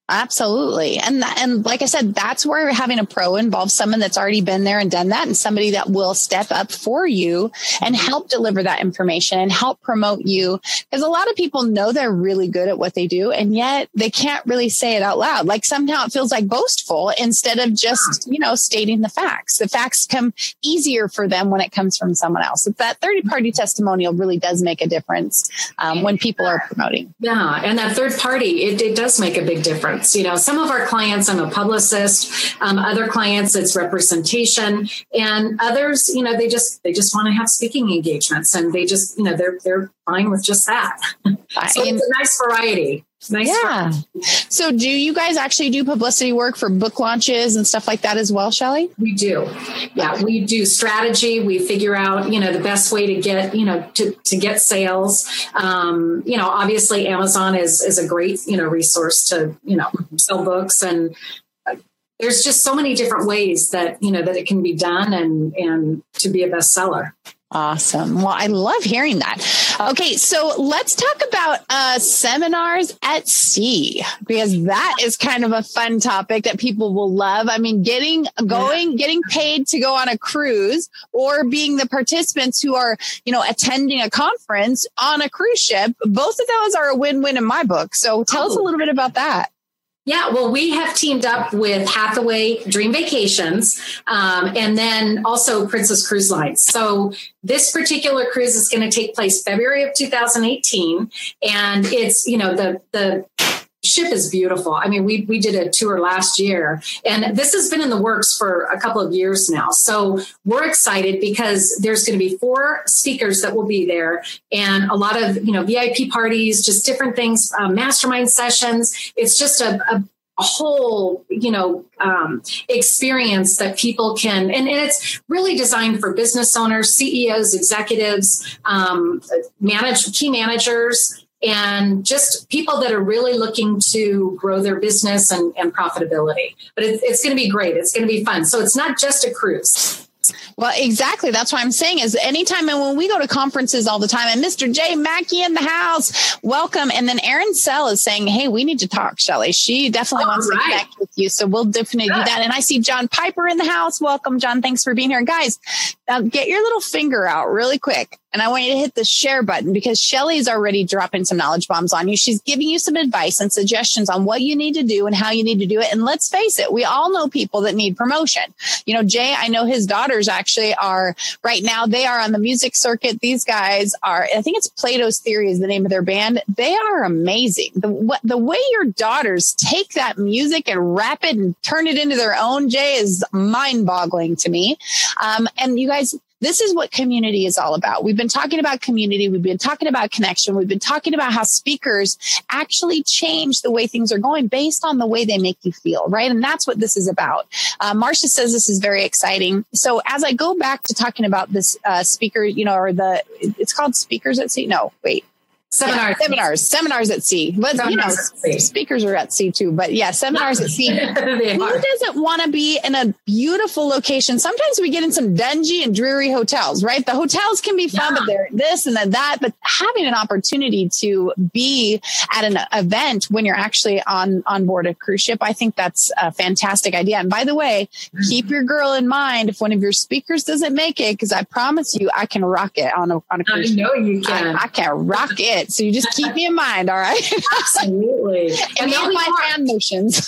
Absolutely. And and like I said, that's where having a pro involves someone that's already been there and done that, and somebody that will step up for you and help deliver that information and help promote you. Because a lot of people know they're really good at what they do, and yet they can't really say it out loud. Like somehow it feels like boastful instead of just, you know, stating the facts. The facts come easier for them when it comes from someone else. But that third party testimonial really does make a difference um, when people are promoting. Yeah. And that third party, it, it does make a big difference. You know, some of our clients, I'm a publicist, um, other clients, it's representation, and others, you know, they just, they just want to have speaking engagements, and they just, you know, they're, they're fine with just that. So it's a nice variety. Nice. Yeah. Variety. So do you guys actually do publicity work for book launches and stuff like that as well, Shelley? We do. Yeah. We do strategy. We figure out, you know, the best way to get, you know, to, to get sales. Um, you know, obviously Amazon is, is a great, you know, resource to, you know, sell books, and there's just so many different ways that, you know, that it can be done and, and to be a bestseller. Awesome. Well, I love hearing that. Okay, so let's talk about uh, seminars at sea, because that is kind of a fun topic that people will love. I mean, getting going, getting paid to go on a cruise, or being the participants who are, you know, attending a conference on a cruise ship. Both of those are a win-win in my book. So tell oh. us a little bit about that. Yeah, well, we have teamed up with Hathaway Dream Vacations, um, and then also Princess Cruise Lines. So this particular cruise is going to take place February of two thousand eighteen, and it's, you know, the the ship is beautiful. I mean, we we did a tour last year, and this has been in the works for a couple of years now. So we're excited because there's going to be four speakers that will be there, and a lot of, you know, V I P parties, just different things, um, mastermind sessions. It's just a, a a whole, you know, um, experience that people can, and, and it's really designed for business owners, C E Os, executives, um, manage key managers, and just people that are really looking to grow their business and, and profitability. But it, it's going to be great. It's going to be fun. So it's not just a cruise. Well, exactly. That's what I'm saying is anytime, and when we go to conferences all the time, and Mister J Mackey in the house, welcome. And then Erin Sell is saying, hey, we need to talk, Shelley. She definitely all wants right. to connect with you. So we'll definitely Good. do that. And I see John Piper in the house. Welcome, John. Thanks for being here. Guys, now get your little finger out really quick. And I want you to hit the share button, because Shelley's already dropping some knowledge bombs on you. She's giving you some advice and suggestions on what you need to do and how you need to do it. And let's face it, we all know people that need promotion. You know, Jay, I know his daughters actually are right now, they are on the music circuit. These guys are, I think it's Plato's Theory is the name of their band. They are amazing. The, the way your daughters take that music and rap it and turn it into their own, Jay, is mind boggling to me. Um, and you guys, this is what community is all about. We've been talking about community. We've been talking about connection. We've been talking about how speakers actually change the way things are going based on the way they make you feel, right? And that's what this is about. Uh, Marcia says this is very exciting. So as I go back to talking about this uh, speaker, you know, or the, it's called Speakers at Sea. No, wait. Seminars. Yeah, seminars, seminars at sea. But, seminars you know, speakers are at sea too. But yeah, seminars at sea. Who doesn't want to be in a beautiful location? Sometimes we get in some dungy and dreary hotels, right? The hotels can be fun, yeah. but they're this and then that. But having an opportunity to be at an event when you're actually on, on board a cruise ship, I think that's a fantastic idea. And by the way, keep your girl in mind if one of your speakers doesn't make it, because I promise you, I can rock it on a, on a cruise ship. I know you can. I, I can rock it. So you just keep me in mind, all right? Absolutely. And me and my hand motions.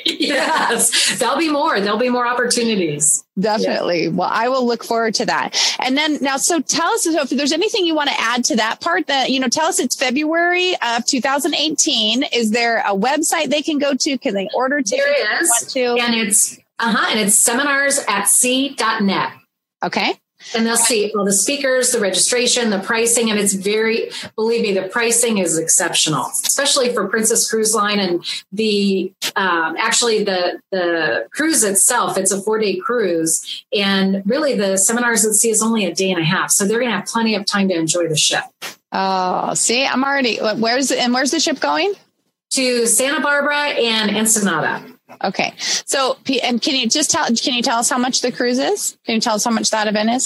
Yes, there'll be more. There'll be more opportunities. Definitely. Yeah. Well, I will look forward to that. And then now, so tell us so if there's anything you want to add to that part. That you know, tell us it's February of two thousand eighteen. Is there a website they can go to? Can they order tickets? There is, want to? and it's uh huh, and it's seminars at sea dot net. Okay. And they'll see all the speakers, the registration, the pricing, and it's very, believe me, the pricing is exceptional, especially for Princess Cruise Line and the, um, actually the, the cruise itself. It's a four day cruise, and really the seminars at sea is only a day and a half. So they're going to have plenty of time to enjoy the ship. Oh, see, I'm already, where's, and where's the ship going? To Santa Barbara and Ensenada. Okay. So, and can you just tell, can you tell us how much the cruise is? Can you tell us how much that event is?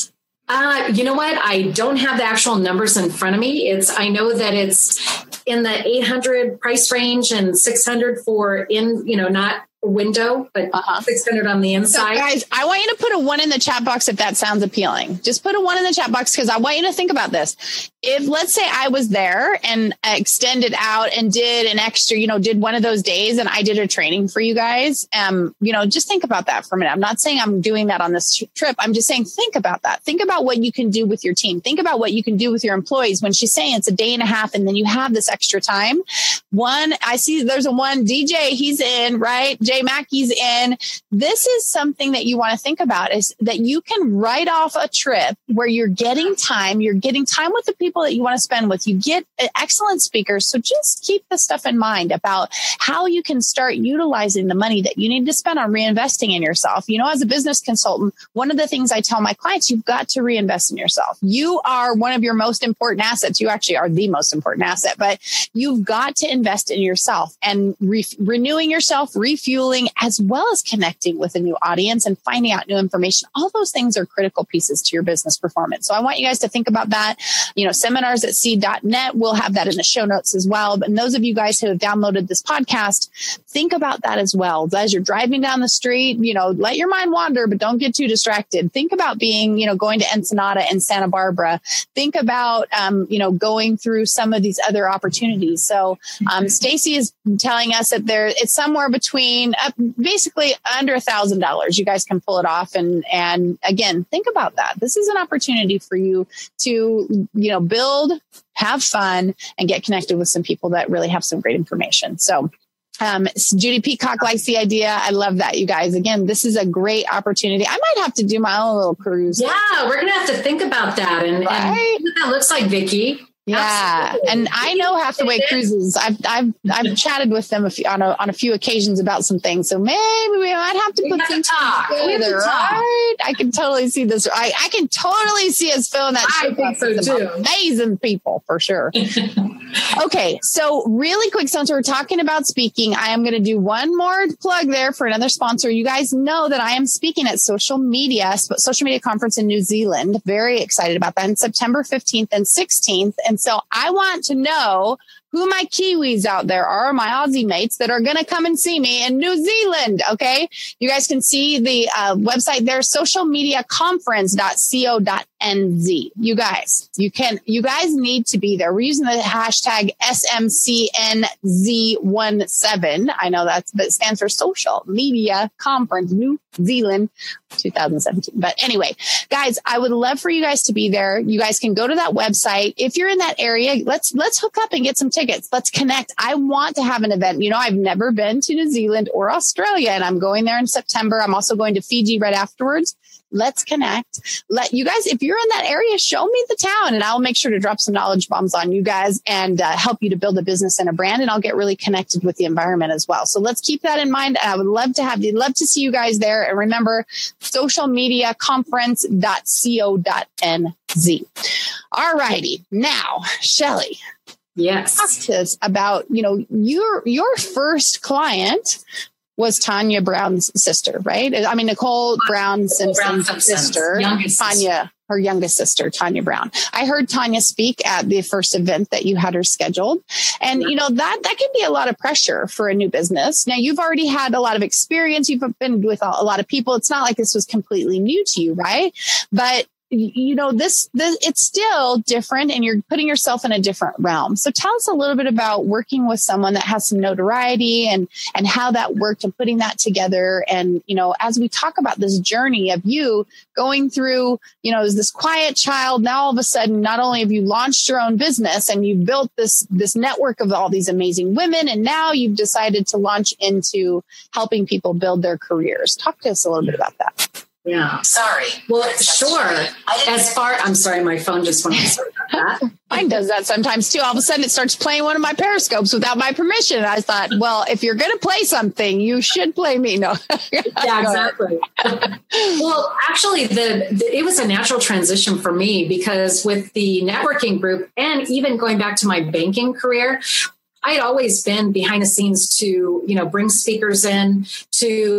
Uh, you know what? I don't have the actual numbers in front of me. It's I know that it's in the eight hundred price range and six hundred for in, you know, not window, but uh-huh. six hundred on the inside. So guys, I want you to put a one in the chat box if that sounds appealing. Just put a one in the chat box because I want you to think about this. If let's say I was there and extended out and did an extra, you know, did one of those days and I did a training for you guys, um, you know, just think about that for a minute. I'm not saying I'm doing that on this trip. I'm just saying, think about that. Think about what you can do with your team. Think about what you can do with your employees. When she's saying it's a day and a half and then you have this extra time. One, I see there's a one D J, he's in, right? Jay Mackey's in. This is something that you want to think about is that you can write off a trip where you're getting time, you're getting time with the people that you want to spend with. You get excellent speakers. So just keep this stuff in mind about how you can start utilizing the money that you need to spend on reinvesting in yourself. You know, as a business consultant, one of the things I tell my clients, you've got to reinvest in yourself. You are one of your most important assets. You actually are the most important asset, but you've got to invest in yourself and re- renewing yourself, refueling, as well as connecting with a new audience and finding out new information. All those things are critical pieces to your business performance. So I want you guys to think about that. You know, seminars at seed dot net. We'll have that in the show notes as well. But those of you guys who have downloaded this podcast, think about that as well. As you're driving down the street, you know, let your mind wander, but don't get too distracted. Think about being, you know, going to Ensenada and Santa Barbara. Think about, um, you know, going through some of these other opportunities. So um, Stacy is telling us that there it's somewhere between uh, basically under a thousand dollars. You guys can pull it off. And, and again, think about that. This is an opportunity for you to, you know, build, have fun, and get connected with some people that really have some great information. So Um, Judy Peacock likes the idea. I love that, you guys. Again, this is a great opportunity. I might have to do my own little cruise. Yeah, we're going to have to think about that. And, right? and what that looks like, Vicki. Yeah. Absolutely. And I know Hathaway Cruises. I've, I've, I've chatted with them a few, on a, on a few occasions about some things. So maybe we might have to we put have things to talk. together, right? I can totally see this. I, I can totally see us filling that. I think so too. Amazing people for sure. Okay. So really quick, since we're talking about speaking, I am going to do one more plug there for another sponsor. You guys know that I am speaking at Social Media, Social Media Conference in New Zealand. Very excited about that on September fifteenth and sixteenth. And so I want to know who my Kiwis out there are, my Aussie mates that are going to come and see me in New Zealand. Okay. You guys can see the uh, website there, social media conference dot co dot n z. You guys, you can, you guys need to be there. We're using the hashtag S M C N Z seventeen. I know that's, but it stands for Social Media Conference New Zealand twenty seventeen. But anyway, guys, I would love for you guys to be there. You guys can go to that website. If you're in that area, let's, let's hook up and get some tickets. Let's connect. I want to have an event. You know, I've never been to New Zealand or Australia, and I'm going there in September. I'm also going to Fiji right afterwards. Let's connect. Let you guys, if you're in that area, show me the town, and I'll make sure to drop some knowledge bombs on you guys and uh, help you to build a business and a brand. And I'll get really connected with the environment as well. So let's keep that in mind. I would love to have you, love to see you guys there. And remember, social media conference dot co dot n z. All righty. Now, Shelly. Yes. Talk to us about, you know, your, your first client was Tanya Brown's sister, right? I mean, Nicole Brown Simpson's Brown sister, youngest Tanya, sister. her youngest sister, Tanya Brown. I heard Tanya speak at the first event that you had her scheduled. And, you know, that, that can be a lot of pressure for a new business. Now, you've already had a lot of experience. You've been with a, a lot of people. It's not like this was completely new to you, right? But you know, this, this, it's still different, and you're putting yourself in a different realm. So tell us a little bit about working with someone that has some notoriety and, and how that worked and putting that together. And, you know, as we talk about this journey of you going through, you know, as this quiet child, now all of a sudden, not only have you launched your own business and you've built this, this network of all these amazing women, and now you've decided to launch into helping people build their careers. Talk to us a little bit about that. Yeah. Sorry. Well, sure. As far, I'm sorry, my phone just went off. Sorry about that. Mine does that sometimes too. All of a sudden it starts playing one of my Periscopes without my permission. I thought, well, if you're going to play something, you should play me. No. Yeah, exactly. Well, actually, the, the it was a natural transition for me, because with the networking group and even going back to my banking career, I had always been behind the scenes to, you know, bring speakers in, to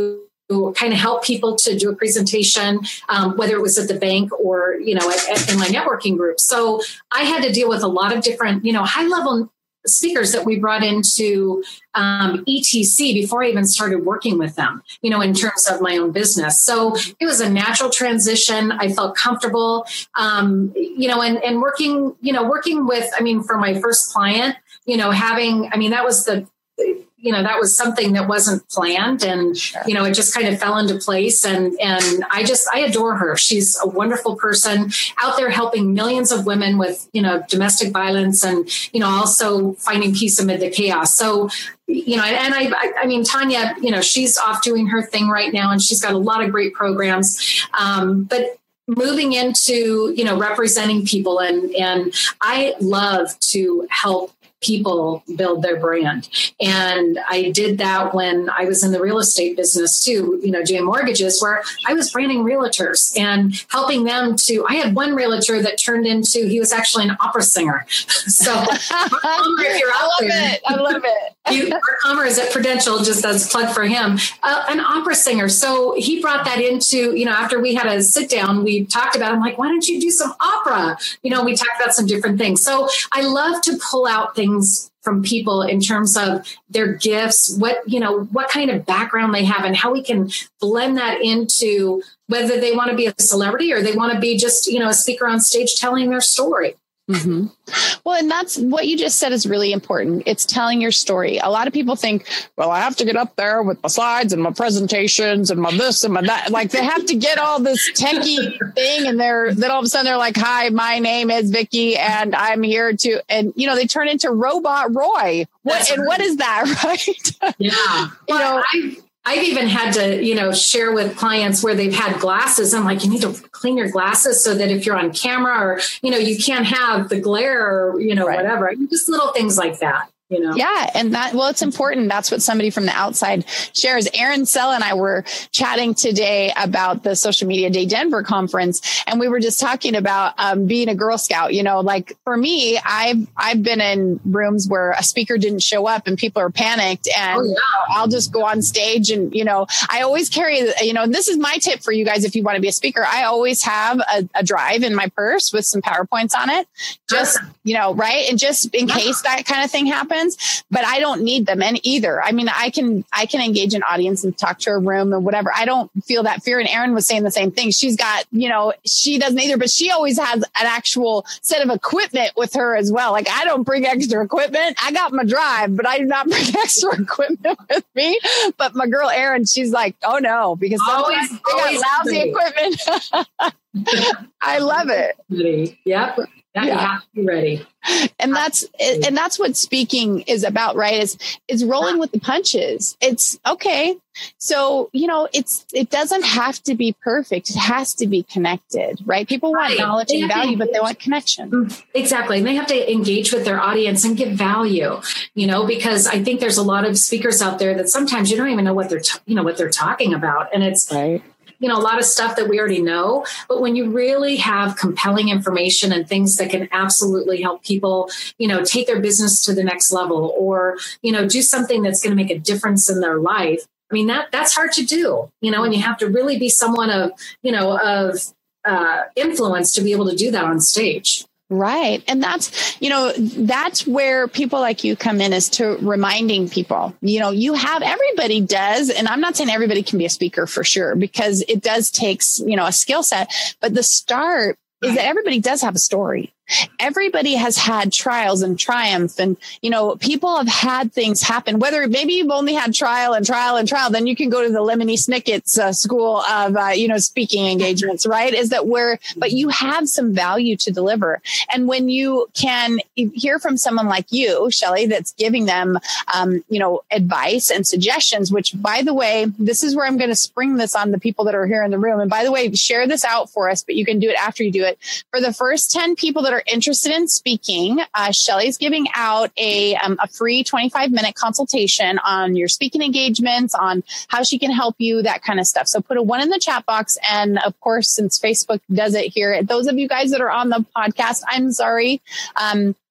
kind of help people to do a presentation, um, whether it was at the bank or, you know, at, at, in my networking group. So I had to deal with a lot of different, you know, high level speakers that we brought into um, E T C before I even started working with them, you know, in terms of my own business. So it was a natural transition. I felt comfortable, um, you know, and, and working, you know, working with, I mean, for my first client, you know, having, I mean, that was the, you know, that was something that wasn't planned, and, sure. you know, it just kind of fell into place. And, and I just, I adore her. She's a wonderful person out there helping millions of women with, you know, domestic violence and, you know, also finding peace amid the chaos. So, you know, and I, I mean, Tanya, you know, she's off doing her thing right now, and she's got a lot of great programs. Um, but moving into, you know, representing people, and, and I love to help people build their brand. And I did that when I was in the real estate business too, you know, doing mortgages, where I was branding realtors and helping them to, I had one realtor that turned into, he was actually an opera singer. So Mark Palmer, if you're out I love there, it. I love it. you, Mark Palmer is at Prudential, just as a plug for him, uh, an opera singer. So he brought that into, you know, after we had a sit down, we talked about, I'm like, why don't you do some opera? You know, we talked about some different things. So I love to pull out things from people in terms of their gifts, what, you know, what kind of background they have, and how we can blend that into whether they want to be a celebrity or they want to be just, you know, a speaker on stage telling their story. Mm-hmm. Well, and that's what you just said is really important. It's telling your story. A lot of people think, well, I have to get up there with my slides and my presentations and my this and my that. Like they have to get all this techie thing, and they're then all of a sudden they're like, hi, my name is Vicki and I'm here to, and you know, they turn into Robot Roy. What that's and right. What is that, right? Yeah. you know, I, I've even had to, you know, share with clients where they've had glasses. I'm like, you need to clean your glasses so that if you're on camera or, you know, you can't have the glare or, you know, right. whatever, just little things like that. You know? Yeah. And that, well, it's important. That's what somebody from the outside shares. Aaron Sell and I were chatting today about the Social Media Day Denver conference. And we were just talking about um, being a Girl Scout. You know, like for me, I've, I've been in rooms where a speaker didn't show up and people are panicked, and oh, yeah. you know, I'll just go on stage and, you know, I always carry, you know, and this is my tip for you guys. If you want to be a speaker, I always have a, a drive in my purse with some PowerPoints on it, just, you know, right. And just in case that kind of thing happens. But I don't need them and either. I mean, I can, I can engage an audience and talk to a room or whatever. I don't feel that fear. And Erin was saying the same thing. She's got, you know, she doesn't either, but she always has an actual set of equipment with her as well. Like I don't bring extra equipment. I got my drive, but I do not bring extra equipment with me. But my girl, Erin, she's like, oh no, because always, they got lousy equipment. I love it. Yep. Yeah. You have to be ready. And that's, and that's what speaking is about, right? Is, is rolling with the punches. It's okay. So, you know, it's, it doesn't have to be perfect. It has to be connected, right? People want right. knowledge they and value, but they want connection. Exactly. And they have to engage with their audience and give value, you know, because I think there's a lot of speakers out there that sometimes you don't even know what they're, t- you know, what they're talking about. And it's, right. you know, a lot of stuff that we already know, but when you really have compelling information and things that can absolutely help people, you know, take their business to the next level, or, you know, do something that's going to make a difference in their life. I mean, that that's hard to do, you know, and you have to really be someone of, you know, of uh, influence to be able to do that on stage. Right. And that's, you know, that's where people like you come in, is to reminding people, you know, you have, everybody does. And I'm not saying everybody can be a speaker for sure, because it does take, you know, a skill set. But the start is that everybody does have a story. Everybody has had trials and triumph, and, you know, people have had things happen, whether maybe you've only had trial and trial and trial, then you can go to the Lemony Snicket's uh, school of, uh, you know, speaking engagements, right? Is that where, but you have some value to deliver. And when you can hear from someone like you, Shelley, that's giving them, um, you know, advice and suggestions, which, by the way, this is where I'm going to spring this on the people that are here in the room. And by the way, share this out for us, but you can do it after you do it. For the first ten people that are interested in speaking, uh, Shelley's giving out a, um, a free twenty-five minute consultation on your speaking engagements, on how she can help you, that kind of stuff. So put a one in the chat box. And of course, since Facebook does it here, those of you guys that are on the podcast, I'm sorry. Um,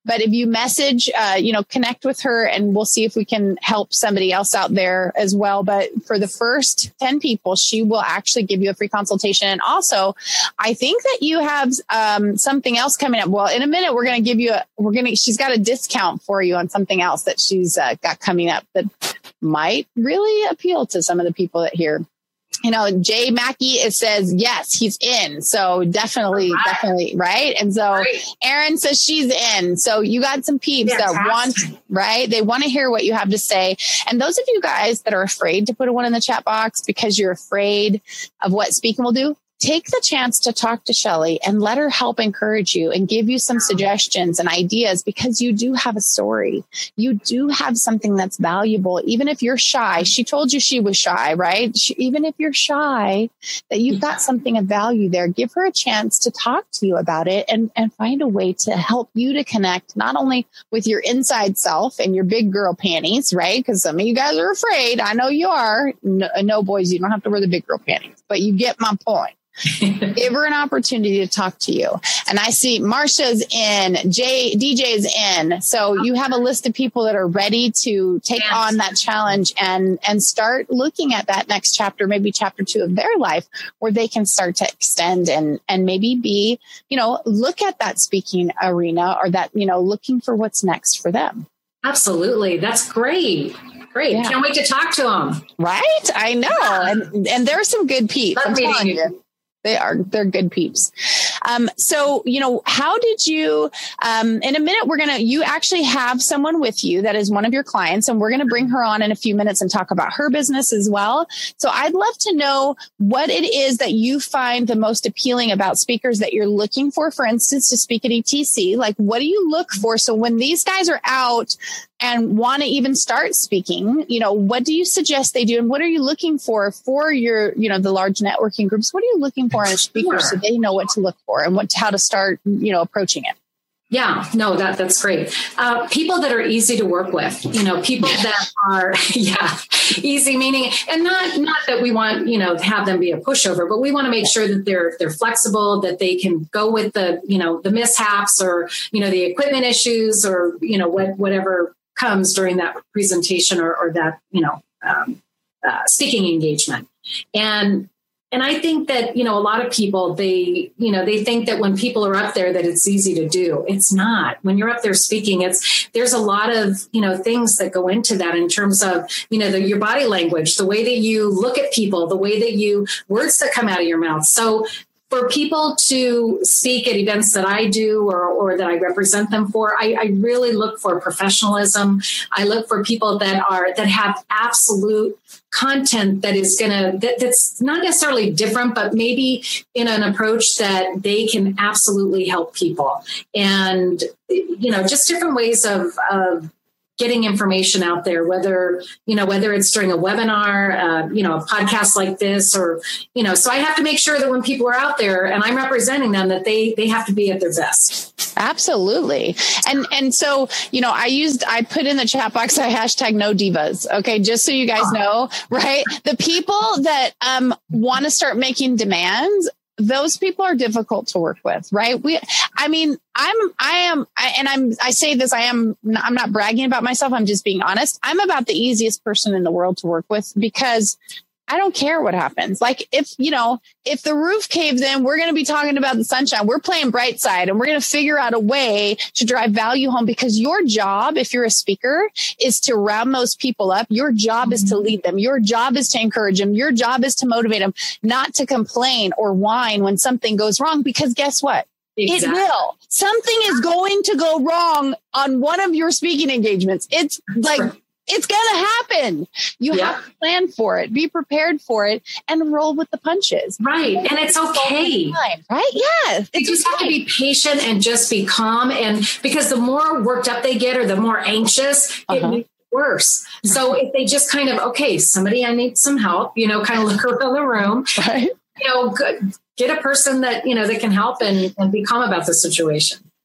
but if you message, uh, you know, connect with her and we'll see if we can help somebody else out there as well. But for the first ten people, she will actually give you a free consultation. And also, I think that you have um, something else coming up. Well, in a minute, we're going to give you a, we're going to, she's got a discount for you on something else that she's uh, got coming up that might really appeal to some of the people that hear. You know, Jay Mackey, it says, yes, he's in. So definitely, right. definitely. Right. And so right. Erin says she's in. So you got some peeps Fantastic. that want, right. They want to hear what you have to say. And those of you guys that are afraid to put a one in the chat box because you're afraid of what speaking will do, take the chance to talk to Shelly and let her help encourage you and give you some suggestions and ideas, because you do have a story. You do have something that's valuable. Even if you're shy, she told you she was shy, right? She, even if you're shy, that you've got something of value there. Give her a chance to talk to you about it and, and find a way to help you to connect not only with your inside self and your big girl panties, right? Because some of you guys are afraid. I know you are. No, no, boys, you don't have to wear the big girl panties, but you get my point. Give her an opportunity to talk to you. And I see Marsha's in, Jay, D J is in. So you have a list of people that are ready to take yes. on that challenge and, and start looking at that next chapter, maybe chapter two of their life, where they can start to extend and, and maybe be, you know, look at that speaking arena or that, you know, looking for what's next for them. Absolutely. That's great. Great. Yeah. Can't wait to talk to them. Right. I know. Yeah. And, and there are some good peeps. I'm telling you. They are, they're good peeps. Um, so, you know, how did you, um, in a minute, we're going to, you actually have someone with you that is one of your clients, and we're going to bring her on in a few minutes and talk about her business as well. So I'd love to know what it is that you find the most appealing about speakers that you're looking for, for instance, to speak at E T C. Like, what do you look for? So when these guys are out and want to even start speaking, you know, what do you suggest they do? And what are you looking for for your, you know, the large networking groups? What are you looking for in a speaker so they know what to look for and what, how to start, you know, approaching it? Yeah, no, that that's great. Uh, people that are easy to work with, you know, people that are, yeah, easy meaning, and not, not that we want, you know, have them be a pushover, but we want to make sure that they're, they're flexible, that they can go with the, you know, the mishaps or, you know, the equipment issues or, you know, what, whatever comes during that presentation or, or that, you know, um, uh, speaking engagement. And, and I think that, you know, a lot of people, they, you know, they think that when people are up there that it's easy to do. It's not. When you're up there speaking, it's, there's a lot of, you know, things that go into that in terms of, you know, the, your body language, the way that you look at people, the way that you, words that come out of your mouth. So for people to speak at events that I do or, or that I represent them for, I, I really look for professionalism. I look for people that are, that have absolute content that is going to, that, that's not necessarily different, but maybe in an approach that they can absolutely help people. And, you know, just different ways of, of getting information out there, whether, you know, whether it's during a webinar, uh, you know, a podcast like this, or, you know, so I have to make sure that when people are out there and I'm representing them, that they, they have to be at their best. Absolutely. And, and so, you know, I used, I put in the chat box, I hashtag no divas. Okay. Just so you guys oh. know, right. The people that, um, want to start making demands, those people are difficult to work with, right? We, I mean, I'm, I am, I, and I'm, I say this, I am, I'm not bragging about myself. I'm just being honest. I'm about the easiest person in the world to work with because I don't care what happens. Like if, you know, if the roof caves in, we're going to be talking about the sunshine. We're playing bright side and we're going to figure out a way to drive value home, because your job, if you're a speaker, is to round those people up. Your job is to lead them. Your job is to encourage them. Your job is to motivate them, not to complain or whine when something goes wrong, because guess what? Exactly. It will. Something is going to go wrong on one of your speaking engagements. It's like, it's going to happen. You yeah. have to plan for it, be prepared for it, and roll with the punches. Right. And it's okay. Right? Yeah. They just have to be patient and just be calm. And because the more worked up they get or the more anxious, uh-huh. it makes it worse. So if they just kind of, okay, somebody, I need some help, you know, kind of look around the room, right. you know, good, get a person that, you know, that can help and, and be calm about the situation.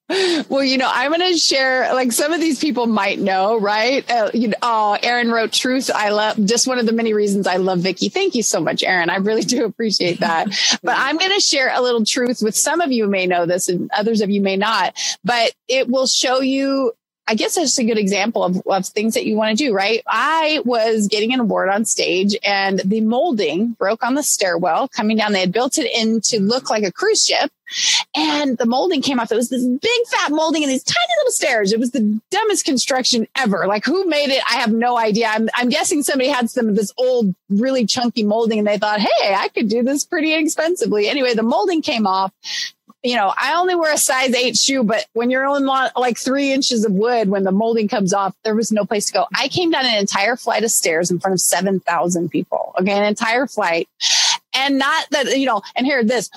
Well, you know, I'm going to share, like, some of these people might know, right? Uh, you know, oh, Aaron wrote truth. I love just one of the many reasons I love Vicki. Thank you so much, Aaron. I really do appreciate that. But I'm going to share a little truth with some of you may know this and others of you may not, but it will show you, I guess that's a good example of, of things that you want to do, right? I was getting an award on stage and the molding broke on the stairwell coming down. They had built it in to look like a cruise ship. And the molding came off. It was this big fat molding and these tiny little stairs. It was the dumbest construction ever. Like, who made it? I have no idea. I'm, I'm guessing somebody had some of this old, really chunky molding and they thought, hey, I could do this pretty inexpensively. Anyway, the molding came off. You know, I only wear a size eight shoe, but when you're on like three inches of wood, when the molding comes off, there was no place to go. I came down an entire flight of stairs in front of seven thousand people. Okay. An entire flight. And not that, you know, and hear this,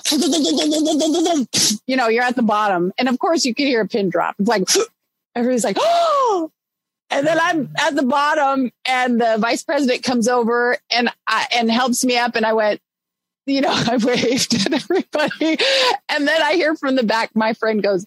you know, you're at the bottom. And of course you can hear a pin drop. It's like, everybody's like, oh, and then I'm at the bottom and the vice president comes over and I, and helps me up. And I went, you know, I waved at everybody. And then I hear from the back, my friend goes,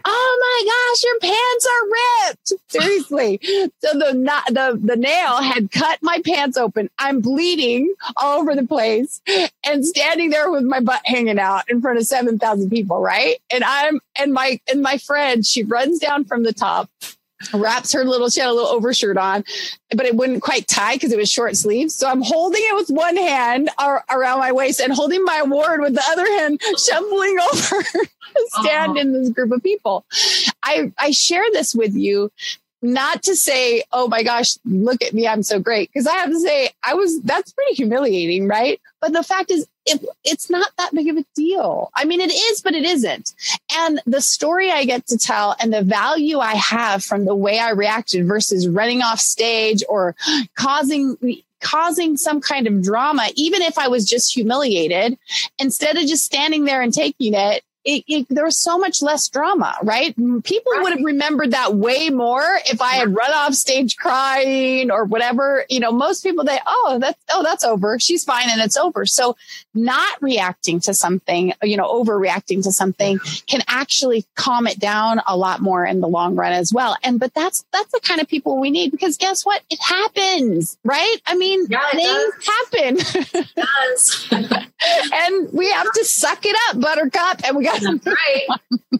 oh my gosh, your pants are ripped. Seriously. So the, the, the nail had cut my pants open. I'm bleeding all over the place and standing there with my butt hanging out in front of seven thousand people. Right. And I'm, and my, and my friend, she runs down from the top, wraps her little, she had a little overshirt on, but it wouldn't quite tie because it was short sleeves. So I'm holding it with one hand ar- around my waist and holding my award with the other hand, shuffling over to stand uh-huh. in this group of people. I, I share this with you, not to say, oh my gosh, look at me, I'm so great. Because I have to say, I was, that's pretty humiliating, right? But the fact is, it, it's not that big of a deal. I mean, it is, but it isn't. And the story I get to tell and the value I have from the way I reacted versus running off stage or causing causing some kind of drama, even if I was just humiliated, instead of just standing there and taking it, It, it, there was so much less drama, right? People right. would have remembered that way more if I had run off stage crying or whatever. You know, most people, they, oh, that's, oh, that's over. She's fine and it's over. So not reacting to something, you know, overreacting to something can actually calm it down a lot more in the long run as well. And, but that's, that's the kind of people we need because guess what? It happens, right? I mean, yeah, things happen. It does. And we have to suck it up, Buttercup. And we got That's right.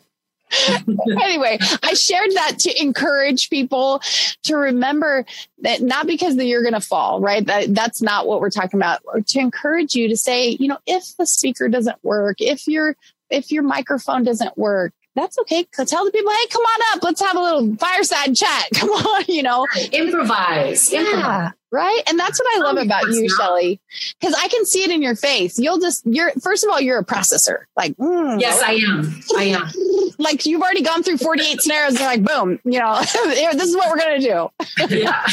Anyway, I shared that to encourage people to remember that not because that you're going to fall, right? That, that's not what we're talking about. Or to encourage you to say, you know, if the speaker doesn't work, if your if your microphone doesn't work, that's okay. Tell the people, hey, come on up. Let's have a little fireside chat. Come on, you know. Improvise. Yeah. Improvise. Right. And that's what I love about you, Shelly, because I can see it in your face. You'll just, you're, first of all, you're a processor. Like, mm, yes, I am. I am. Like you've already gone through forty-eight scenarios and like, boom, you know, this is what we're going to do. Yeah.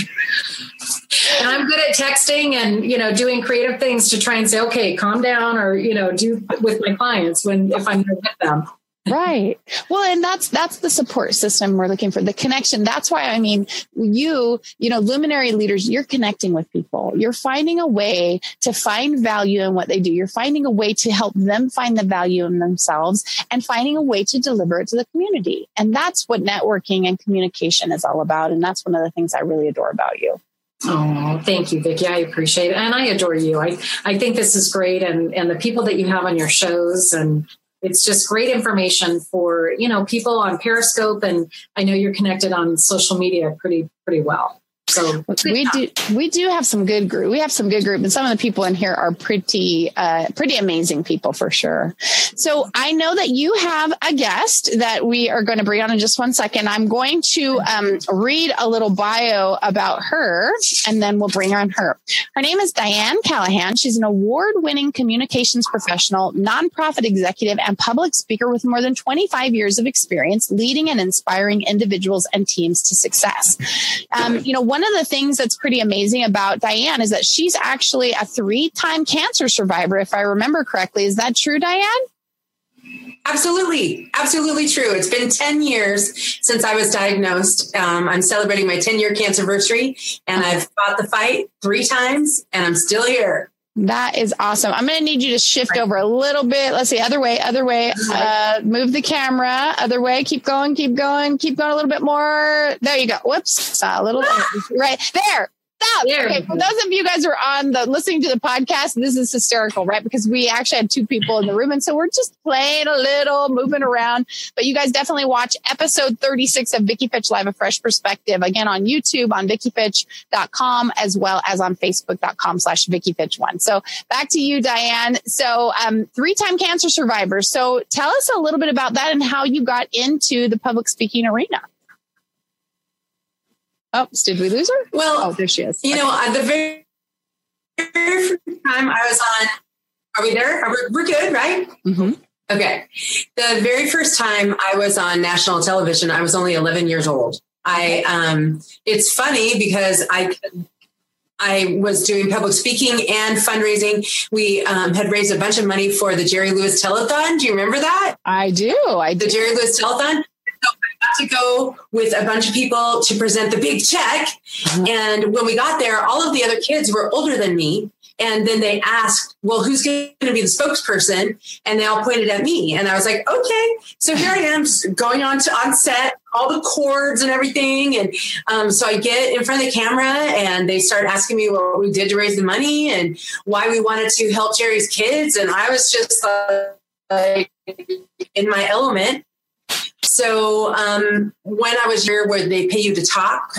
And I'm good at texting and, you know, doing creative things to try and say, okay, calm down or, you know, do with my clients when, if I'm with them. Right. Well, and that's, that's the support system we're looking for, the connection. That's why, I mean, you, you know, luminary leaders, you're connecting with people. You're finding a way to find value in what they do. You're finding a way to help them find the value in themselves and finding a way to deliver it to the community. And that's what networking and communication is all about. And that's one of the things I really adore about you. Oh, thank you, Vicki. I appreciate it. And I adore you. I, I think this is great. And, and the people that you have on your shows, and it's just great information for, you know, people on Periscope. And I know you're connected on social media pretty, pretty well. So we do, we do have some good group. We have some good group, and some of the people in here are pretty, uh, pretty amazing people for sure. So I know that you have a guest that we are going to bring on in just one second. I'm going to um, read a little bio about her, and then we'll bring on her. Her name is Diane Callahan. She's an award-winning communications professional, nonprofit executive, and public speaker with more than twenty-five years of experience leading and inspiring individuals and teams to success. Um, you know, one One of the things that's pretty amazing about Diane is that she's actually a three-time cancer survivor, if I remember correctly. Is that true, Diane? Absolutely. Absolutely true. It's been ten years since I was diagnosed. Um, I'm celebrating my ten-year cancerversary, and I've fought the fight three times, and I'm still here. That is awesome. I'm going to need you to shift over a little bit. Let's see. Other way, other way. Uh, move the camera. Other way. Keep going, keep going, keep going a little bit more. There you go. Whoops. A little right there. Stop. Okay, for those of you guys who are on the listening to the podcast, this is hysterical, right? Because we actually had two people in the room, and so we're just playing a little, moving around. But you guys definitely watch episode thirty-six of Vicki Fitch Live, A Fresh Perspective, again on YouTube, on vicki fitch dot com, as well as on facebook dot com slash vicki fitch one. So back to you, Diane. So um, three-time cancer survivor. So tell us a little bit about that and how you got into the public speaking arena. Oh, did we lose her? Well, oh, there she is. You okay. know, at the very, very first time I was on, are we there? Are we, we're good, right? Mm-hmm. Okay. The very first time I was on national television, I was only eleven years old. I, um, it's funny because I, I was doing public speaking and fundraising. We um, had raised a bunch of money for the Jerry Lewis Telethon. Do you remember that? I do. I do. The Jerry Lewis Telethon. So I got to go with a bunch of people to present the big check. Mm-hmm. And when we got there, all of the other kids were older than me. And then they asked, well, who's going to be the spokesperson? And they all pointed at me. And I was like, okay. So here I am going on to on set, all the cords and everything. And um, so I get in front of the camera and they start asking me what we did to raise the money and why we wanted to help Jerry's kids. And I was just like in my element. So um, when I was here, where they pay you to talk.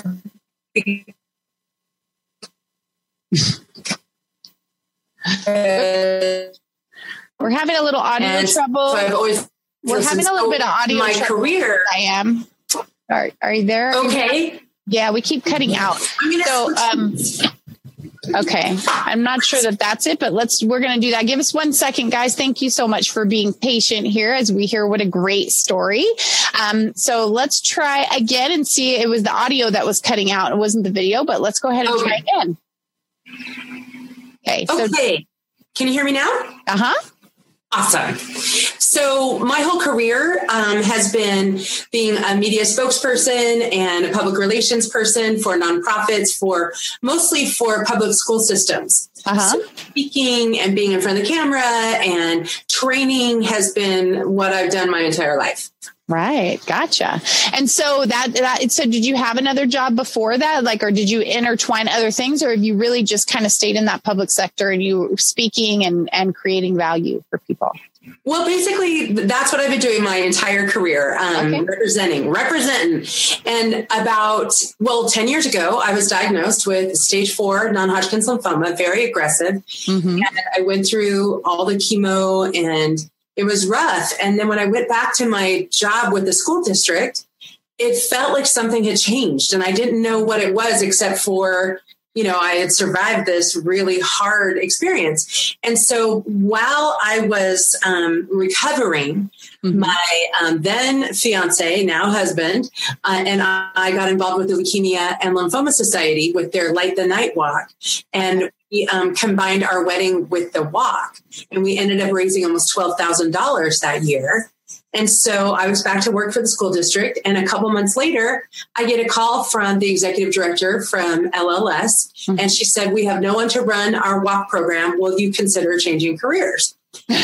Uh, we're having a little audio and trouble. So I've always we're having a little bit of audio my trouble. Career. I am. Are, are you there? Okay. Yeah, we keep cutting out. So, um, okay. I'm not sure that that's it, but let's, we're going to do that. Give us one second, guys. Thank you so much for being patient here as we hear what a great story. Um, so let's try again and see. It was the audio that was cutting out. It wasn't the video, but let's go ahead and okay. try again. Okay. So, okay. Can you hear me now? Uh-huh. Awesome. So my whole career um, has been being a media spokesperson and a public relations person for nonprofits, for mostly for public school systems. Uh-huh. So speaking and being in front of the camera and training has been what I've done my entire life. Right. Gotcha. And so that, that, so did you have another job before that? Like, or did you intertwine other things, or have you really just kind of stayed in that public sector and you were speaking and, and creating value for people? Well, basically, that's what I've been doing my entire career, um, okay. representing, representing. And about, well, ten years ago, I was diagnosed with stage four non-Hodgkin's lymphoma, very aggressive. Mm-hmm. And I went through all the chemo and it was rough. And then when I went back to my job with the school district, it felt like something had changed. And I didn't know what it was, except for, you know, I had survived this really hard experience. And so while I was um, recovering, mm-hmm. my um, then fiance, now husband, uh, and I, I got involved with the Leukemia and Lymphoma Society with their Light the Night Walk. And we um, combined our wedding with the walk. And we ended up raising almost twelve thousand dollars that year. And so I was back to work for the school district. And a couple months later, I get a call from the executive director from L L S. Mm-hmm. And she said, we have no one to run our walk program. Will you consider changing careers?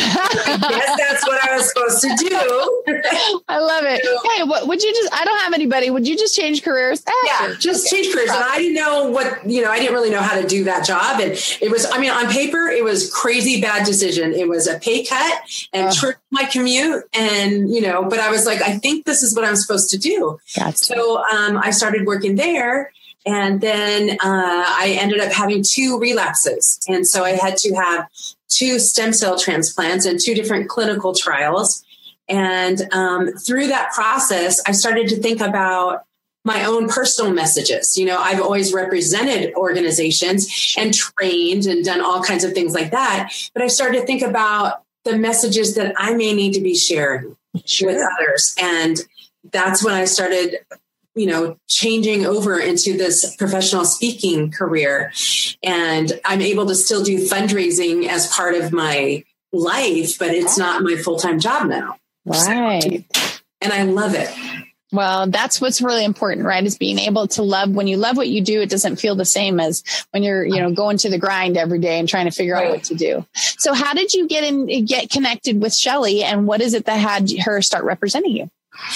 I guess that's what I was supposed to do. I love it. So, hey, what would you just, I don't have anybody. Would you just change careers? Ah, yeah, just okay. change careers. And I didn't know what, you know, I didn't really know how to do that job. And it was, I mean, on paper, it was crazy bad decision. It was a pay cut and uh, tripped my commute. And, you know, but I was like, I think this is what I'm supposed to do. Gotcha. So um, I started working there. And then uh, I ended up having two relapses. And so I had to have two stem cell transplants and two different clinical trials. And um, through that process, I started to think about my own personal messages. You know, I've always represented organizations and trained and done all kinds of things like that. But I started to think about the messages that I may need to be sharing sure. with others. And that's when I started you know, changing over into this professional speaking career. And I'm able to still do fundraising as part of my life, but it's not my full-time job now. Right. So, and I love it. Well, that's what's really important, right? Is being able to love. When you love what you do, it doesn't feel the same as when you're, you know, going to the grind every day and trying to figure out what to do. So how did you get in, get connected with Shelly, and what is it that had her start representing you?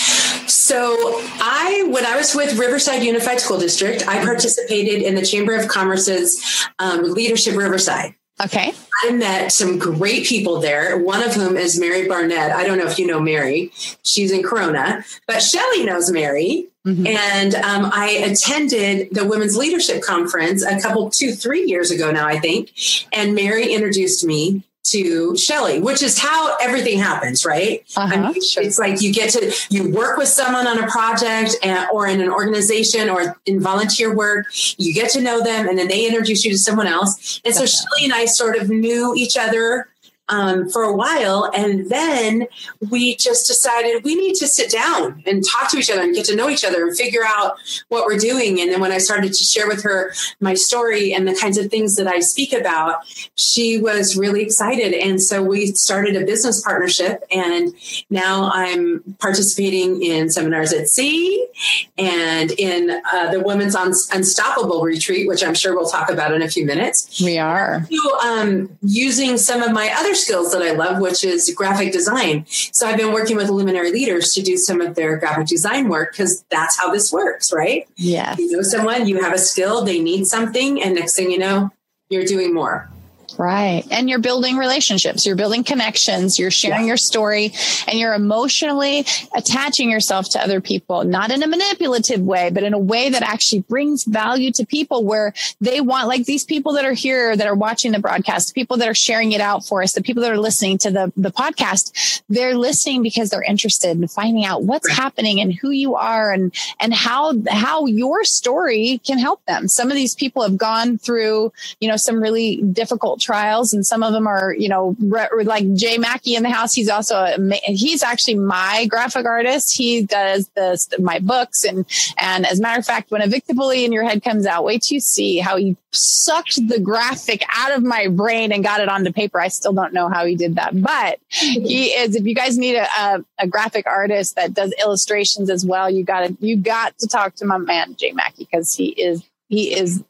So I, when I was with Riverside Unified School District, I participated in the Chamber of Commerce's um, Leadership Riverside. Okay. I met some great people there. One of whom is Mary Barnett. I don't know if you know Mary. She's in Corona, but Shelly knows Mary. Mm-hmm. And um, I attended the Women's Leadership Conference a couple, two, three years ago now, I think. And Mary introduced me to Shelly, which is how everything happens, right? Uh-huh, I mean, sure. It's like you get to, you work with someone on a project and, or in an organization or in volunteer work, you get to know them and then they introduce you to someone else. And so Shelly and I sort of knew each other Um, for a while. And then we just decided we need to sit down and talk to each other and get to know each other and figure out what we're doing. And then when I started to share with her my story and the kinds of things that I speak about, she was really excited. And so we started a business partnership. And now I'm participating in seminars at sea and in uh, the Women's Unstoppable Retreat, which I'm sure we'll talk about in a few minutes. We are. So, um, using some of my other skills that I love, which is graphic design. So I've been working with luminary leaders to do some of their graphic design work because that's how this works, right? Yeah. You know someone, you have a skill, they need something, and next thing you know, you're doing more. Right. And you're building relationships, you're building connections, you're sharing yeah. your story, and you're emotionally attaching yourself to other people, not in a manipulative way, but in a way that actually brings value to people where they want, like these people that are here, that are watching the broadcast, the people that are sharing it out for us, the people that are listening to the, the podcast, they're listening because they're interested in finding out what's right. happening and who you are and, and how, how your story can help them. Some of these people have gone through, you know, some really difficult trials, and some of them are, you know, re- like Jay Mackey in the house. He's also, a, he's actually my graphic artist. He does this, my books. And, and as a matter of fact, when Evictability in Your Head comes out, wait till you see how he sucked the graphic out of my brain and got it onto paper. I still don't know how he did that, but he is, if you guys need a, a, a graphic artist that does illustrations as well, you got to, you got to talk to my man, Jay Mackey, because he is, he is,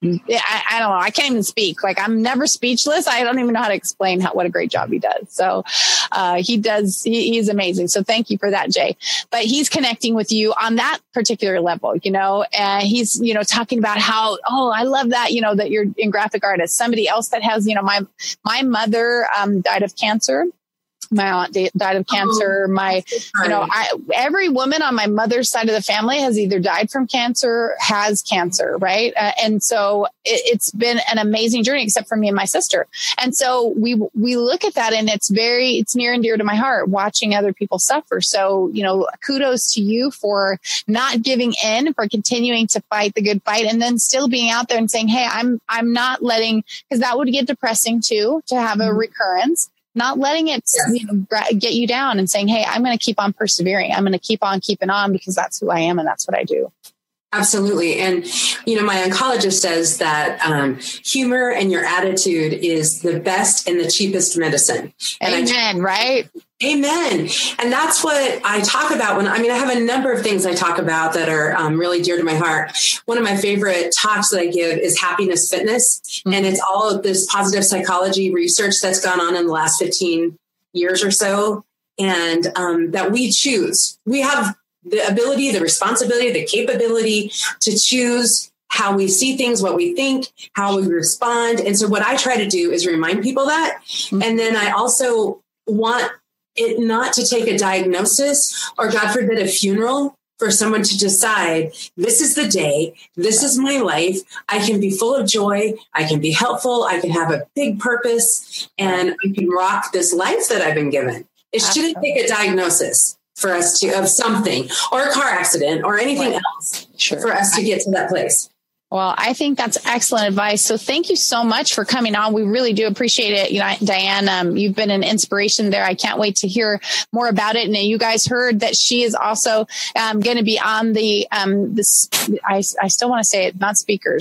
I, I don't know. I can't even speak. Like, I'm never speechless. I don't even know how to explain how, what a great job he does. So, uh, he does, he, he's amazing. So thank you for that, Jay. But he's connecting with you on that particular level, you know, and he's, you know, talking about how, oh, I love that, you know, that you're in graphic artist. Somebody else that has, you know, my, my mother, um, died of cancer. My aunt died of cancer. Oh, my, you know, I, every woman on my mother's side of the family has either died from cancer, has cancer, right? Uh, and so it, it's been an amazing journey, except for me and my sister. And so we we look at that, and it's very, it's near and dear to my heart, watching other people suffer. So, you know, kudos to you for not giving in, for continuing to fight the good fight, and then still being out there and saying, hey, I'm I'm not letting, because that would get depressing too, to have a mm-hmm. recurrence. Not letting it you know, get you down and saying, hey, I'm going to keep on persevering. I'm going to keep on keeping on because that's who I am and that's what I do. Absolutely. And, you know, my oncologist says that um, humor and your attitude is the best and the cheapest medicine. And Amen, I, right? Amen. And that's what I talk about when, I mean, I have a number of things I talk about that are um, really dear to my heart. One of my favorite talks that I give is Happiness Fitness. Mm-hmm. And it's all of this positive psychology research that's gone on in the last fifteen years or so. And um, that we choose, we have the ability, the responsibility, the capability to choose how we see things, what we think, how we respond. And so what I try to do is remind people that. Mm-hmm. And then I also want it not to take a diagnosis or, God forbid, a funeral for someone to decide, this is the day, this is my life. I can be full of joy. I can be helpful. I can have a big purpose, and I can rock this life that I've been given. It shouldn't take a diagnosis for us to, of something, or a car accident or anything right. else sure. for us to get to that place. Well, I think that's excellent advice. So thank you so much for coming on. We really do appreciate it. You know, Diane, um, you've been an inspiration there. I can't wait to hear more about it. And you guys heard that she is also um, going to be on the, um, this, I, I still want to say it, not speakers.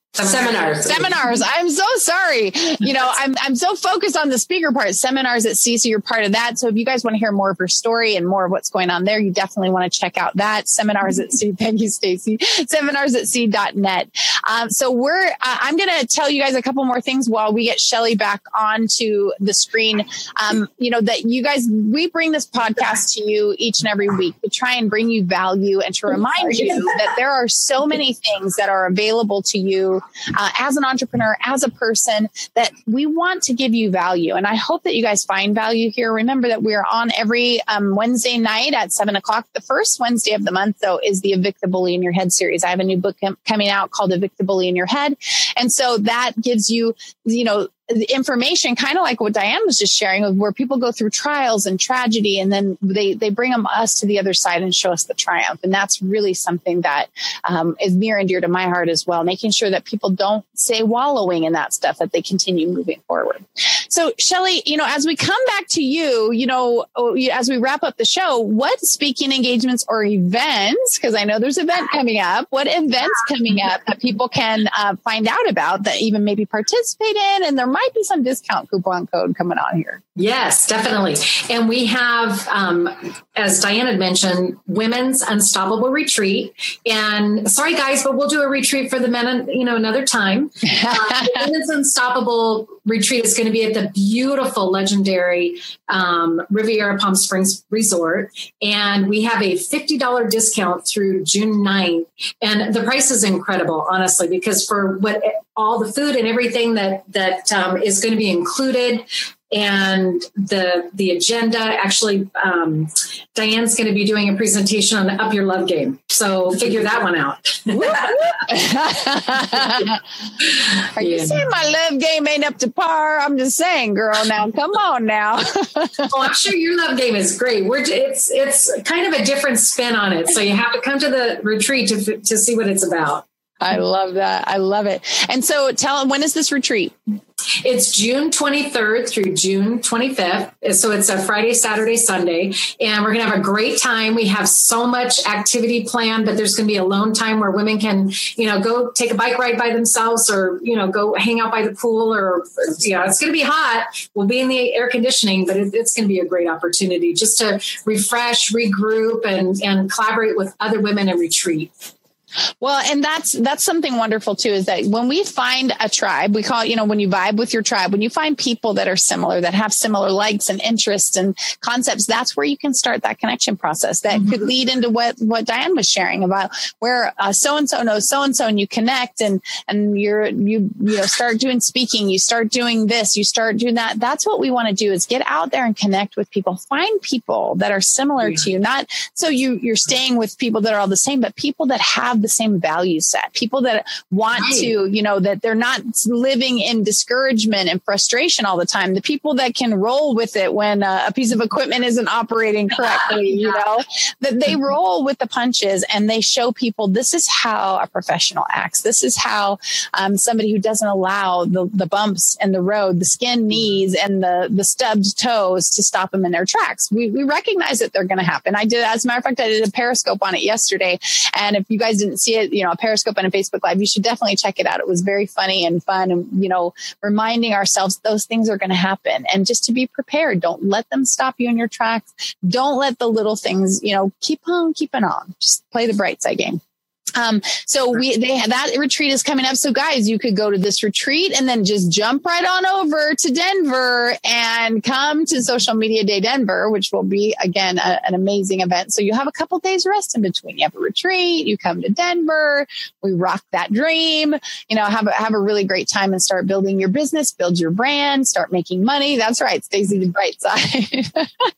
Seminars. Seminars. I'm so sorry. You know, I'm I'm so focused on the speaker part. Seminars at C, so you're part of that. So if you guys want to hear more of her story and more of what's going on there, you definitely want to check out that. Seminars at C. Thank you, Stacy. Seminars at C dot net. Um, so we're, uh, I'm going to tell you guys a couple more things while we get Shelly back onto the screen. Um, you know, that you guys, we bring this podcast to you each and every week to try and bring you value and to remind you that there are so many things that are available to you uh, as an entrepreneur, as a person, that we want to give you value. And I hope that you guys find value here. Remember that we're on every um, Wednesday night at seven o'clock. The first Wednesday of the month, though, is the Evict the Bully in Your Head series. I have a new book com- coming out called Evict the Bully in Your Head. And so that gives you, you know, the information, kind of like what Diane was just sharing, of where people go through trials and tragedy, and then they they bring them us to the other side and show us the triumph. And that's really something that um, is near and dear to my heart as well, making sure that people don't stay wallowing in that stuff, that they continue moving forward. So Shelly, you know, as we come back to you, you know, as we wrap up the show, what speaking engagements or events, because I know there's an event coming up, what events coming up that people can uh, find out about, that even maybe participate in, and there might might be some discount coupon code coming on here. Yes, definitely. And we have, um, as Diane had mentioned, Women's Unstoppable Retreat. And sorry, guys, but we'll do a retreat for the men, you know, another time. Uh, Women's Unstoppable Retreat is going to be at the beautiful, legendary um, Riviera Palm Springs Resort. And we have a fifty dollars discount through June ninth. And the price is incredible, honestly, because for what all the food and everything that, that um, is going to be included, and the the agenda. Actually, um, Diane's going to be doing a presentation on the Up Your Love Game. So figure that one out. Are you yeah. saying my love game ain't up to par? I'm just saying, girl. Now, come on now. Oh, I'm sure your love game is great. We're it's it's kind of a different spin on it. So you have to come to the retreat to to see what it's about. I love that. I love it. And so tell them, when is this retreat? It's June twenty-third through June twenty-fifth. So it's a Friday, Saturday, Sunday, and we're going to have a great time. We have so much activity planned, but there's going to be alone time where women can, you know, go take a bike ride by themselves, or, you know, go hang out by the pool, or, you know, it's going to be hot. We'll be in the air conditioning, but it, it's going to be a great opportunity just to refresh, regroup, and, and collaborate with other women and retreat. Well, and that's, that's something wonderful too, is that when we find a tribe, we call it, you know, when you vibe with your tribe, when you find people that are similar, that have similar likes and interests and concepts, that's where you can start that connection process that mm-hmm. could lead into what, what Diane was sharing about, where uh, so-and-so knows so-and-so, and you connect and, and you're, you, you know, start doing speaking, you start doing this, you start doing that. That's what we want to do, is get out there and connect with people, find people that are similar yeah. to you. Not so you, you're staying with people that are all the same, but people that have the same value set, people that want right. to, you know, that they're not living in discouragement and frustration all the time. The people that can roll with it when uh, a piece of equipment isn't operating correctly, you know, that they roll with the punches, and they show people this is how a professional acts. This is how um, somebody who doesn't allow the, the bumps in the road, the skinned knees and the, the stubbed toes to stop them in their tracks. We, we recognize that they're going to happen. I did, as a matter of fact, I did a Periscope on it yesterday. And if you guys didn't see it, you know, a Periscope and a Facebook Live, you should definitely check it out. It was very funny and fun, and, you know, reminding ourselves those things are going to happen, and just to be prepared. Don't let them stop you in your tracks. Don't let the little things, you know, keep on keeping on. Just play the bright side game. Um, so we, they, that retreat is coming up. So guys, you could go to this retreat and then just jump right on over to Denver and come to Social Media Day Denver, which will be, again, a, an amazing event. So you have a couple days rest in between. You have a retreat, you come to Denver, we rock that dream, you know, have a, have a really great time and start building your business, build your brand, start making money. That's right. Stacey, the bright side.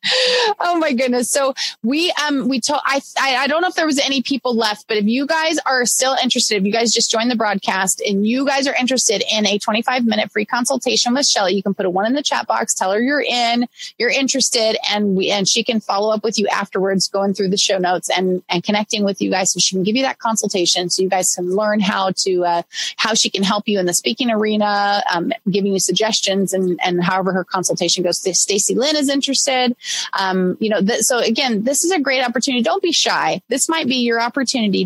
Oh my goodness. So we, um, we told, I, I, I don't know if there was any people left, but if you guys are still interested, if you guys just joined the broadcast and you guys are interested in a twenty-five minute free consultation with Shelly, you can put a one in the chat box, tell her you're in, you're interested, and we, and she can follow up with you afterwards, going through the show notes and, and connecting with you guys. So she can give you that consultation so you guys can learn how to, uh, how she can help you in the speaking arena, um, giving you suggestions, and, and however her consultation goes. Stacy Lynn is interested. Um, you know, th- so again, this is a great opportunity. Don't be shy. This might be your opportunity to change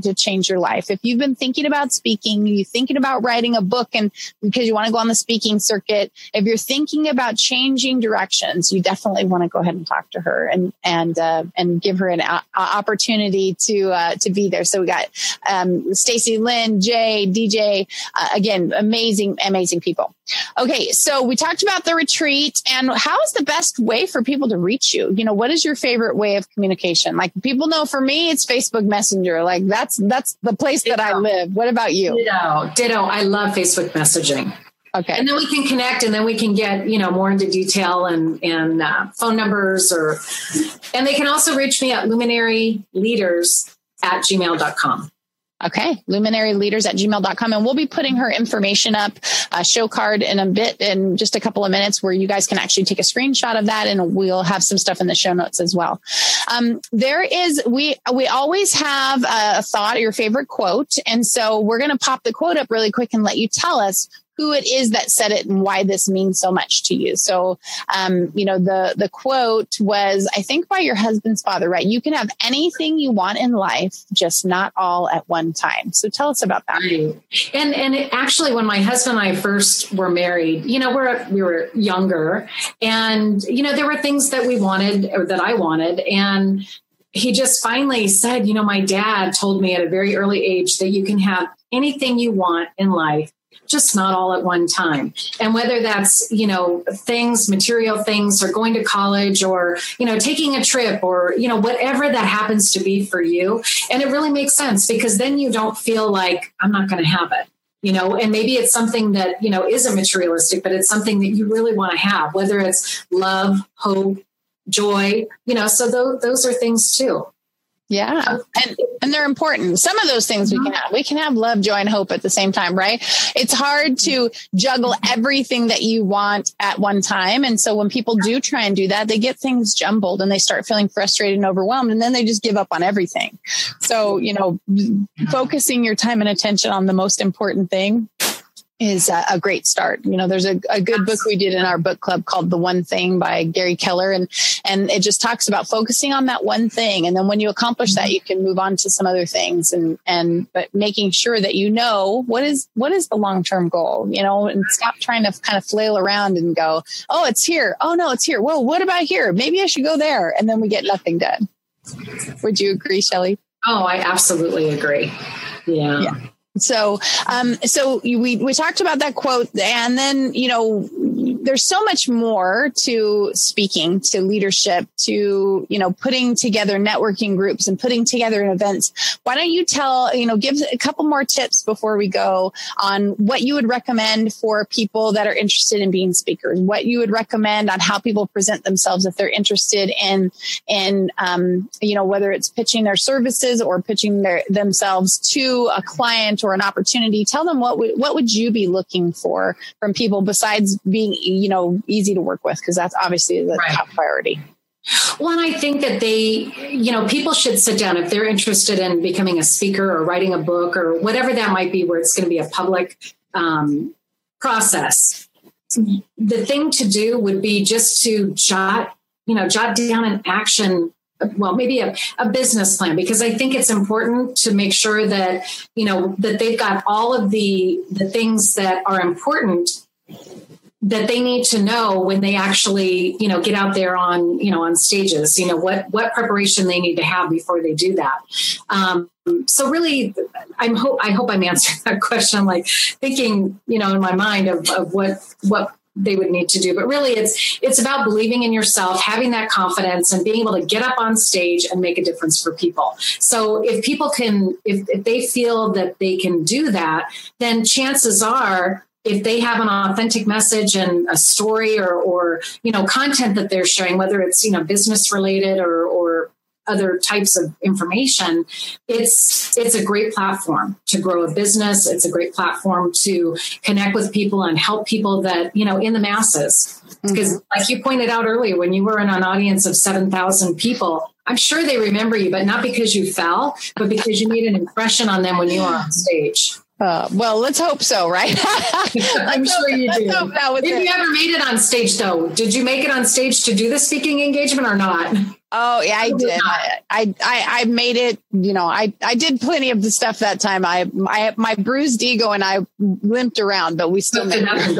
change your life. If you've been thinking about speaking, you're thinking about writing a book and because you want to go on the speaking circuit, if you're thinking about changing directions, you definitely want to go ahead and talk to her and, and, uh, and give her an uh, opportunity to, uh, to be there. So we got, um, Stacy, Lynn, Jay, D J, uh, again, amazing, amazing people. Okay. So we talked about the retreat and how is the best way for people to reach you? You know, what is your favorite way of communication? Like people know for me, it's Facebook Messenger. Like that's, that's the place Ditto. that I live. What about you? Ditto. Ditto. I love Facebook messaging. Okay. And then we can connect and then we can get, you know, more into detail and, and uh, phone numbers or, and they can also reach me at luminary leaders at gmail dot com. Okay. luminary leaders at gmail dot com. And we'll be putting her information up, a show card in a bit, in just a couple of minutes where you guys can actually take a screenshot of that. And we'll have some stuff in the show notes as well. Um, there is, we, we always have a thought or your favorite quote. And so we're going to pop the quote up really quick and let you tell us who it is that said it and why this means so much to you. So, um, you know, the, the quote was, I think by your husband's father, right? You can have anything you want in life, just not all at one time. So tell us about that. And, and it, actually, when my husband and I first were married, you know, we're, we were younger and, you know, there were things that we wanted or that I wanted. And he just finally said, you know, my dad told me at a very early age that you can have anything you want in life, just not all at one time. And whether that's, you know, things, material things, or going to college or, you know, taking a trip or, you know, whatever that happens to be for you. And it really makes sense because then you don't feel like I'm not going to have it, you know, and maybe it's something that, you know, isn't materialistic, but it's something that you really want to have, whether it's love, hope, joy, you know, so those, those are things too. Yeah. And, and they're important. Some of those things we can have, we can have love, joy, and hope at the same time, right? It's hard to juggle everything that you want at one time. And so when people do try and do that, they get things jumbled and they start feeling frustrated and overwhelmed. And then they just give up on everything. So, you know, focusing your time and attention on the most important thing is a, a great start. You know, there's a, a good book we did in our book club called The One Thing by Gary Keller. And, and it just talks about focusing on that one thing. And then when you accomplish that, you can move on to some other things and, and, but making sure that you know, what is, what is the long-term goal, you know, and stop trying to kind of flail around and go, oh, it's here. Oh no, it's here. Well, what about here? Maybe I should go there. And then we get nothing done. Would you agree, Shelley? Oh, I absolutely agree. Yeah. Yeah. So, um, so we, we talked about that quote and then, you know, there's so much more to speaking, to leadership, to, you know, putting together networking groups and putting together events. Why don't you tell, you know, give a couple more tips before we go on what you would recommend for people that are interested in being speakers, what you would recommend on how people present themselves if they're interested in, in, um, you know, whether it's pitching their services or pitching their, themselves to a client or an opportunity. Tell them what would, what would you be looking for from people besides being, you know, easy to work with? Because that's obviously the right. top priority. Well, and I think that they, you know, people should sit down if they're interested in becoming a speaker or writing a book or whatever that might be, where it's going to be a public um, process. The thing to do would be just to jot, you know, jot down an action, well, maybe a, a business plan, because I think it's important to make sure that, you know, that they've got all of the, the things that are important that they need to know when they actually, you know, get out there on, you know, on stages, you know, what, what preparation they need to have before they do that. Um, so really, I'm hope, I hope I'm answering that question, like thinking, you know, in my mind of, of what, what they would need to do, but really it's, it's about believing in yourself, having that confidence and being able to get up on stage and make a difference for people. So if people can, if, if they feel that they can do that, then chances are, if they have an authentic message and a story or, or, you know, content that they're sharing, whether it's, you know, business related or, or other types of information, it's, it's a great platform to grow a business. It's a great platform to connect with people and help people that, you know, in the masses. Because mm-hmm. like you pointed out earlier, when you were in an audience of seven thousand people, I'm sure they remember you, but not because you fell, but because you made an impression on them when you were on stage. Uh, well, let's hope so, right? I'm sure you do. If you ever made it on stage, though, did you make it on stage to do the speaking engagement or not? Oh yeah, I did. I, I, I made it, you know, I, I did plenty of the stuff that time. I, I, my bruised ego and I limped around, but we still made it.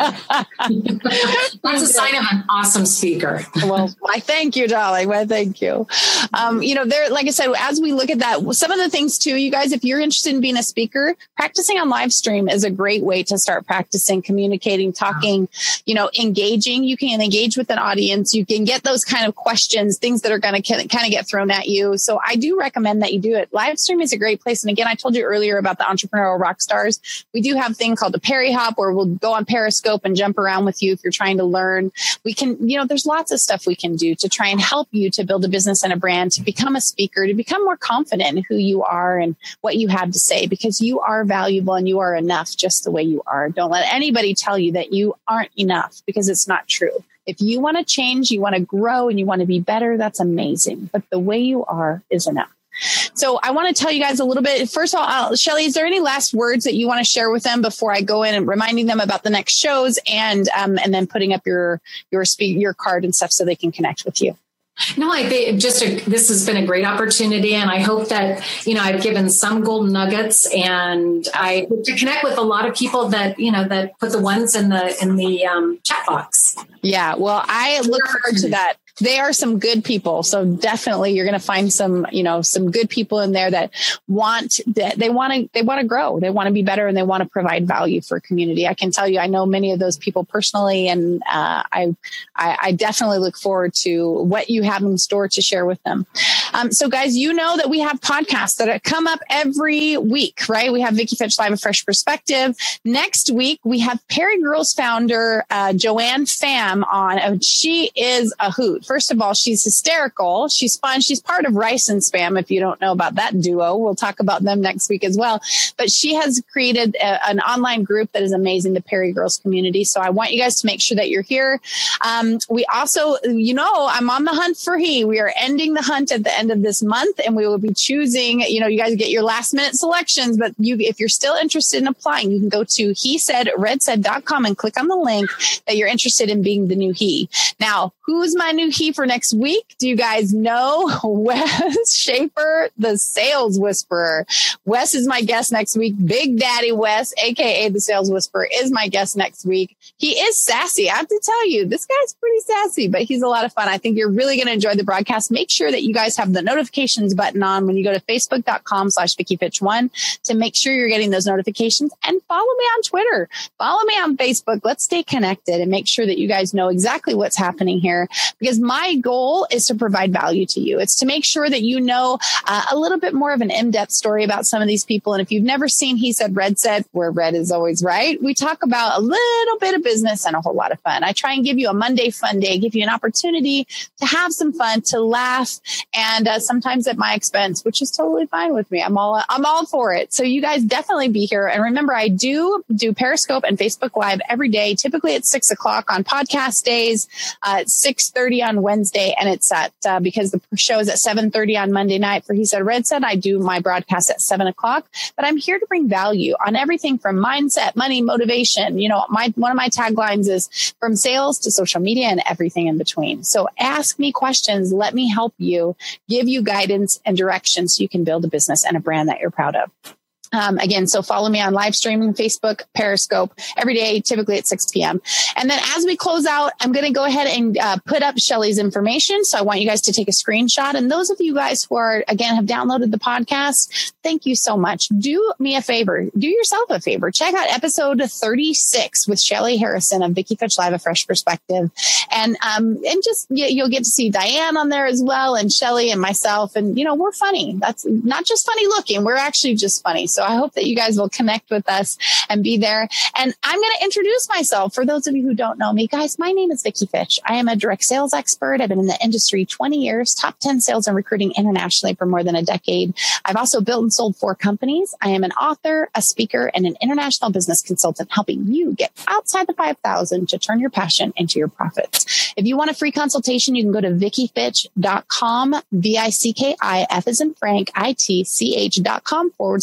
That's a sign of an awesome speaker. Well, I thank you, darling. Well, thank you. Um, you know, there, like I said, as we look at that, some of the things too, you guys, if you're interested in being a speaker, practicing on live stream is a great way to start practicing, communicating, talking, you know, engaging. You can engage with an audience. You can get those kind of questions, things that are going to kind of get thrown at you. So I do recommend that you do it. Live stream is a great place. And again, I told you earlier about the Entrepreneurial Rock Stars. We do have a thing called the Perry Hop where we'll go on Periscope and jump around with you if you're trying to learn. We can, you know, there's lots of stuff we can do to try and help you to build a business and a brand, to become a speaker, to become more confident in who you are and what you have to say, because you are valuable and you are enough just the way you are. Don't let anybody tell you that you aren't enough, because it's not true. If you want to change, you want to grow, and you want to be better, that's amazing. But the way you are is enough. So I want to tell you guys a little bit. First of all, uh, Shelly, is there any last words that you want to share with them before I go in and reminding them about the next shows and um, and then putting up your your speak, your card and stuff so they can connect with you? No, I think just a, this has been a great opportunity, and I hope that, you know, I've given some golden nuggets, and I hope to connect with a lot of people that, you know, that put the ones in the in the um, chat box. Yeah, well, I look forward to that. They are some good people. So definitely you're going to find some, you know, some good people in there that want that they want to, they want to grow. They want to be better, and they want to provide value for community. I can tell you, I know many of those people personally, and uh, I, I, I definitely look forward to what you have in store to share with them. Um, so guys, you know that we have podcasts that come up every week, right? We have Vicki Fitch Live, A Fresh Perspective. Next week, we have Perry Girls founder, uh, Joanne Pham on. Uh, she is a hoot. First of all, she's hysterical. She's fun. She's part of Rice and Spam. If you don't know about that duo, we'll talk about them next week as well. But she has created a, an online group that is amazing, the Perry Girls community. So I want you guys to make sure that you're here. Um, we also, you know, I'm on the hunt for he. We are ending the hunt at the end of this month, and we will be choosing, you know, you guys get your last minute selections, but you, if you're still interested in applying, you can go to he said red said dot com and click on the link that you're interested in being the new he. Now, who's my new he for next week? Do you guys know? Wes Schaefer, the sales whisperer. Wes is my guest next week. Big Daddy Wes, A K A the sales whisperer, is my guest next week. He is sassy. I have to tell you, this guy's pretty sassy, but he's a lot of fun. I think you're really going to enjoy the broadcast. Make sure that you guys have the notifications button on when you go to facebook.com slash Vicki Fitch one to make sure you're getting those notifications, and follow me on Twitter. Follow me on Facebook. Let's stay connected and make sure that you guys know exactly what's happening here, because my goal is to provide value to you. It's to make sure that you know uh, a little bit more of an in-depth story about some of these people. And if you've never seen He Said, Red Said, where red is always right, we talk about a little bit of business and a whole lot of fun. I try and give you a Monday fun day, give you an opportunity to have some fun, to laugh, and uh, sometimes at my expense, which is totally fine with me. I'm all I'm all for it. So you guys definitely be here. And remember, I do do Periscope and Facebook Live every day, typically at six o'clock on podcast days, uh, at six thirty on Wednesday, and it's at uh, because the show is at seven thirty on Monday night for He Said, Red Said. I do my broadcast at seven o'clock, but I'm here to bring value on everything from mindset, money, motivation. You know, my one of my taglines is from sales to social media and everything in between. So ask me questions. Let me help you, give you guidance and direction so you can build a business and a brand that you're proud of. Um, again, so follow me on live streaming, Facebook, Periscope, every day, typically at six p.m. And then as we close out, I'm going to go ahead and uh, put up Shelly's information. So I want you guys to take a screenshot. And those of you guys who are, again, have downloaded the podcast, thank you so much. Do me a favor. Do yourself a favor. Check out episode thirty-six with Shelly Harrison of Vicki Fitch Live, A Fresh Perspective. And, um, and just, you, you'll get to see Diane on there as well, and Shelly and myself. And, you know, we're funny. That's not just funny looking. We're actually just funny. So I hope that you guys will connect with us and be there. And I'm going to introduce myself for those of you who don't know me. Guys, my name is Vicki Fitch. I am a direct sales expert. I've been in the industry twenty years, top ten sales and recruiting internationally for more than a decade. I've also built and sold four companies. I am an author, a speaker, and an international business consultant, helping you get outside the five thousand to turn your passion into your profits. If you want a free consultation, you can go to vicki fitch dot com, V I C K I F as in Frank, I T C H dot com forward slash twenty.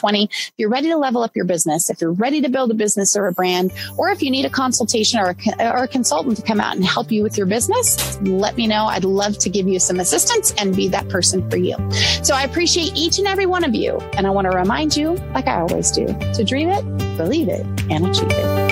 twenty. If you're ready to level up your business, if you're ready to build a business or a brand, or if you need a consultation or a, or a consultant to come out and help you with your business, let me know. I'd love to give you some assistance and be that person for you. So I appreciate each and every one of you. And I want to remind you, like I always do, to dream it, believe it, and achieve it.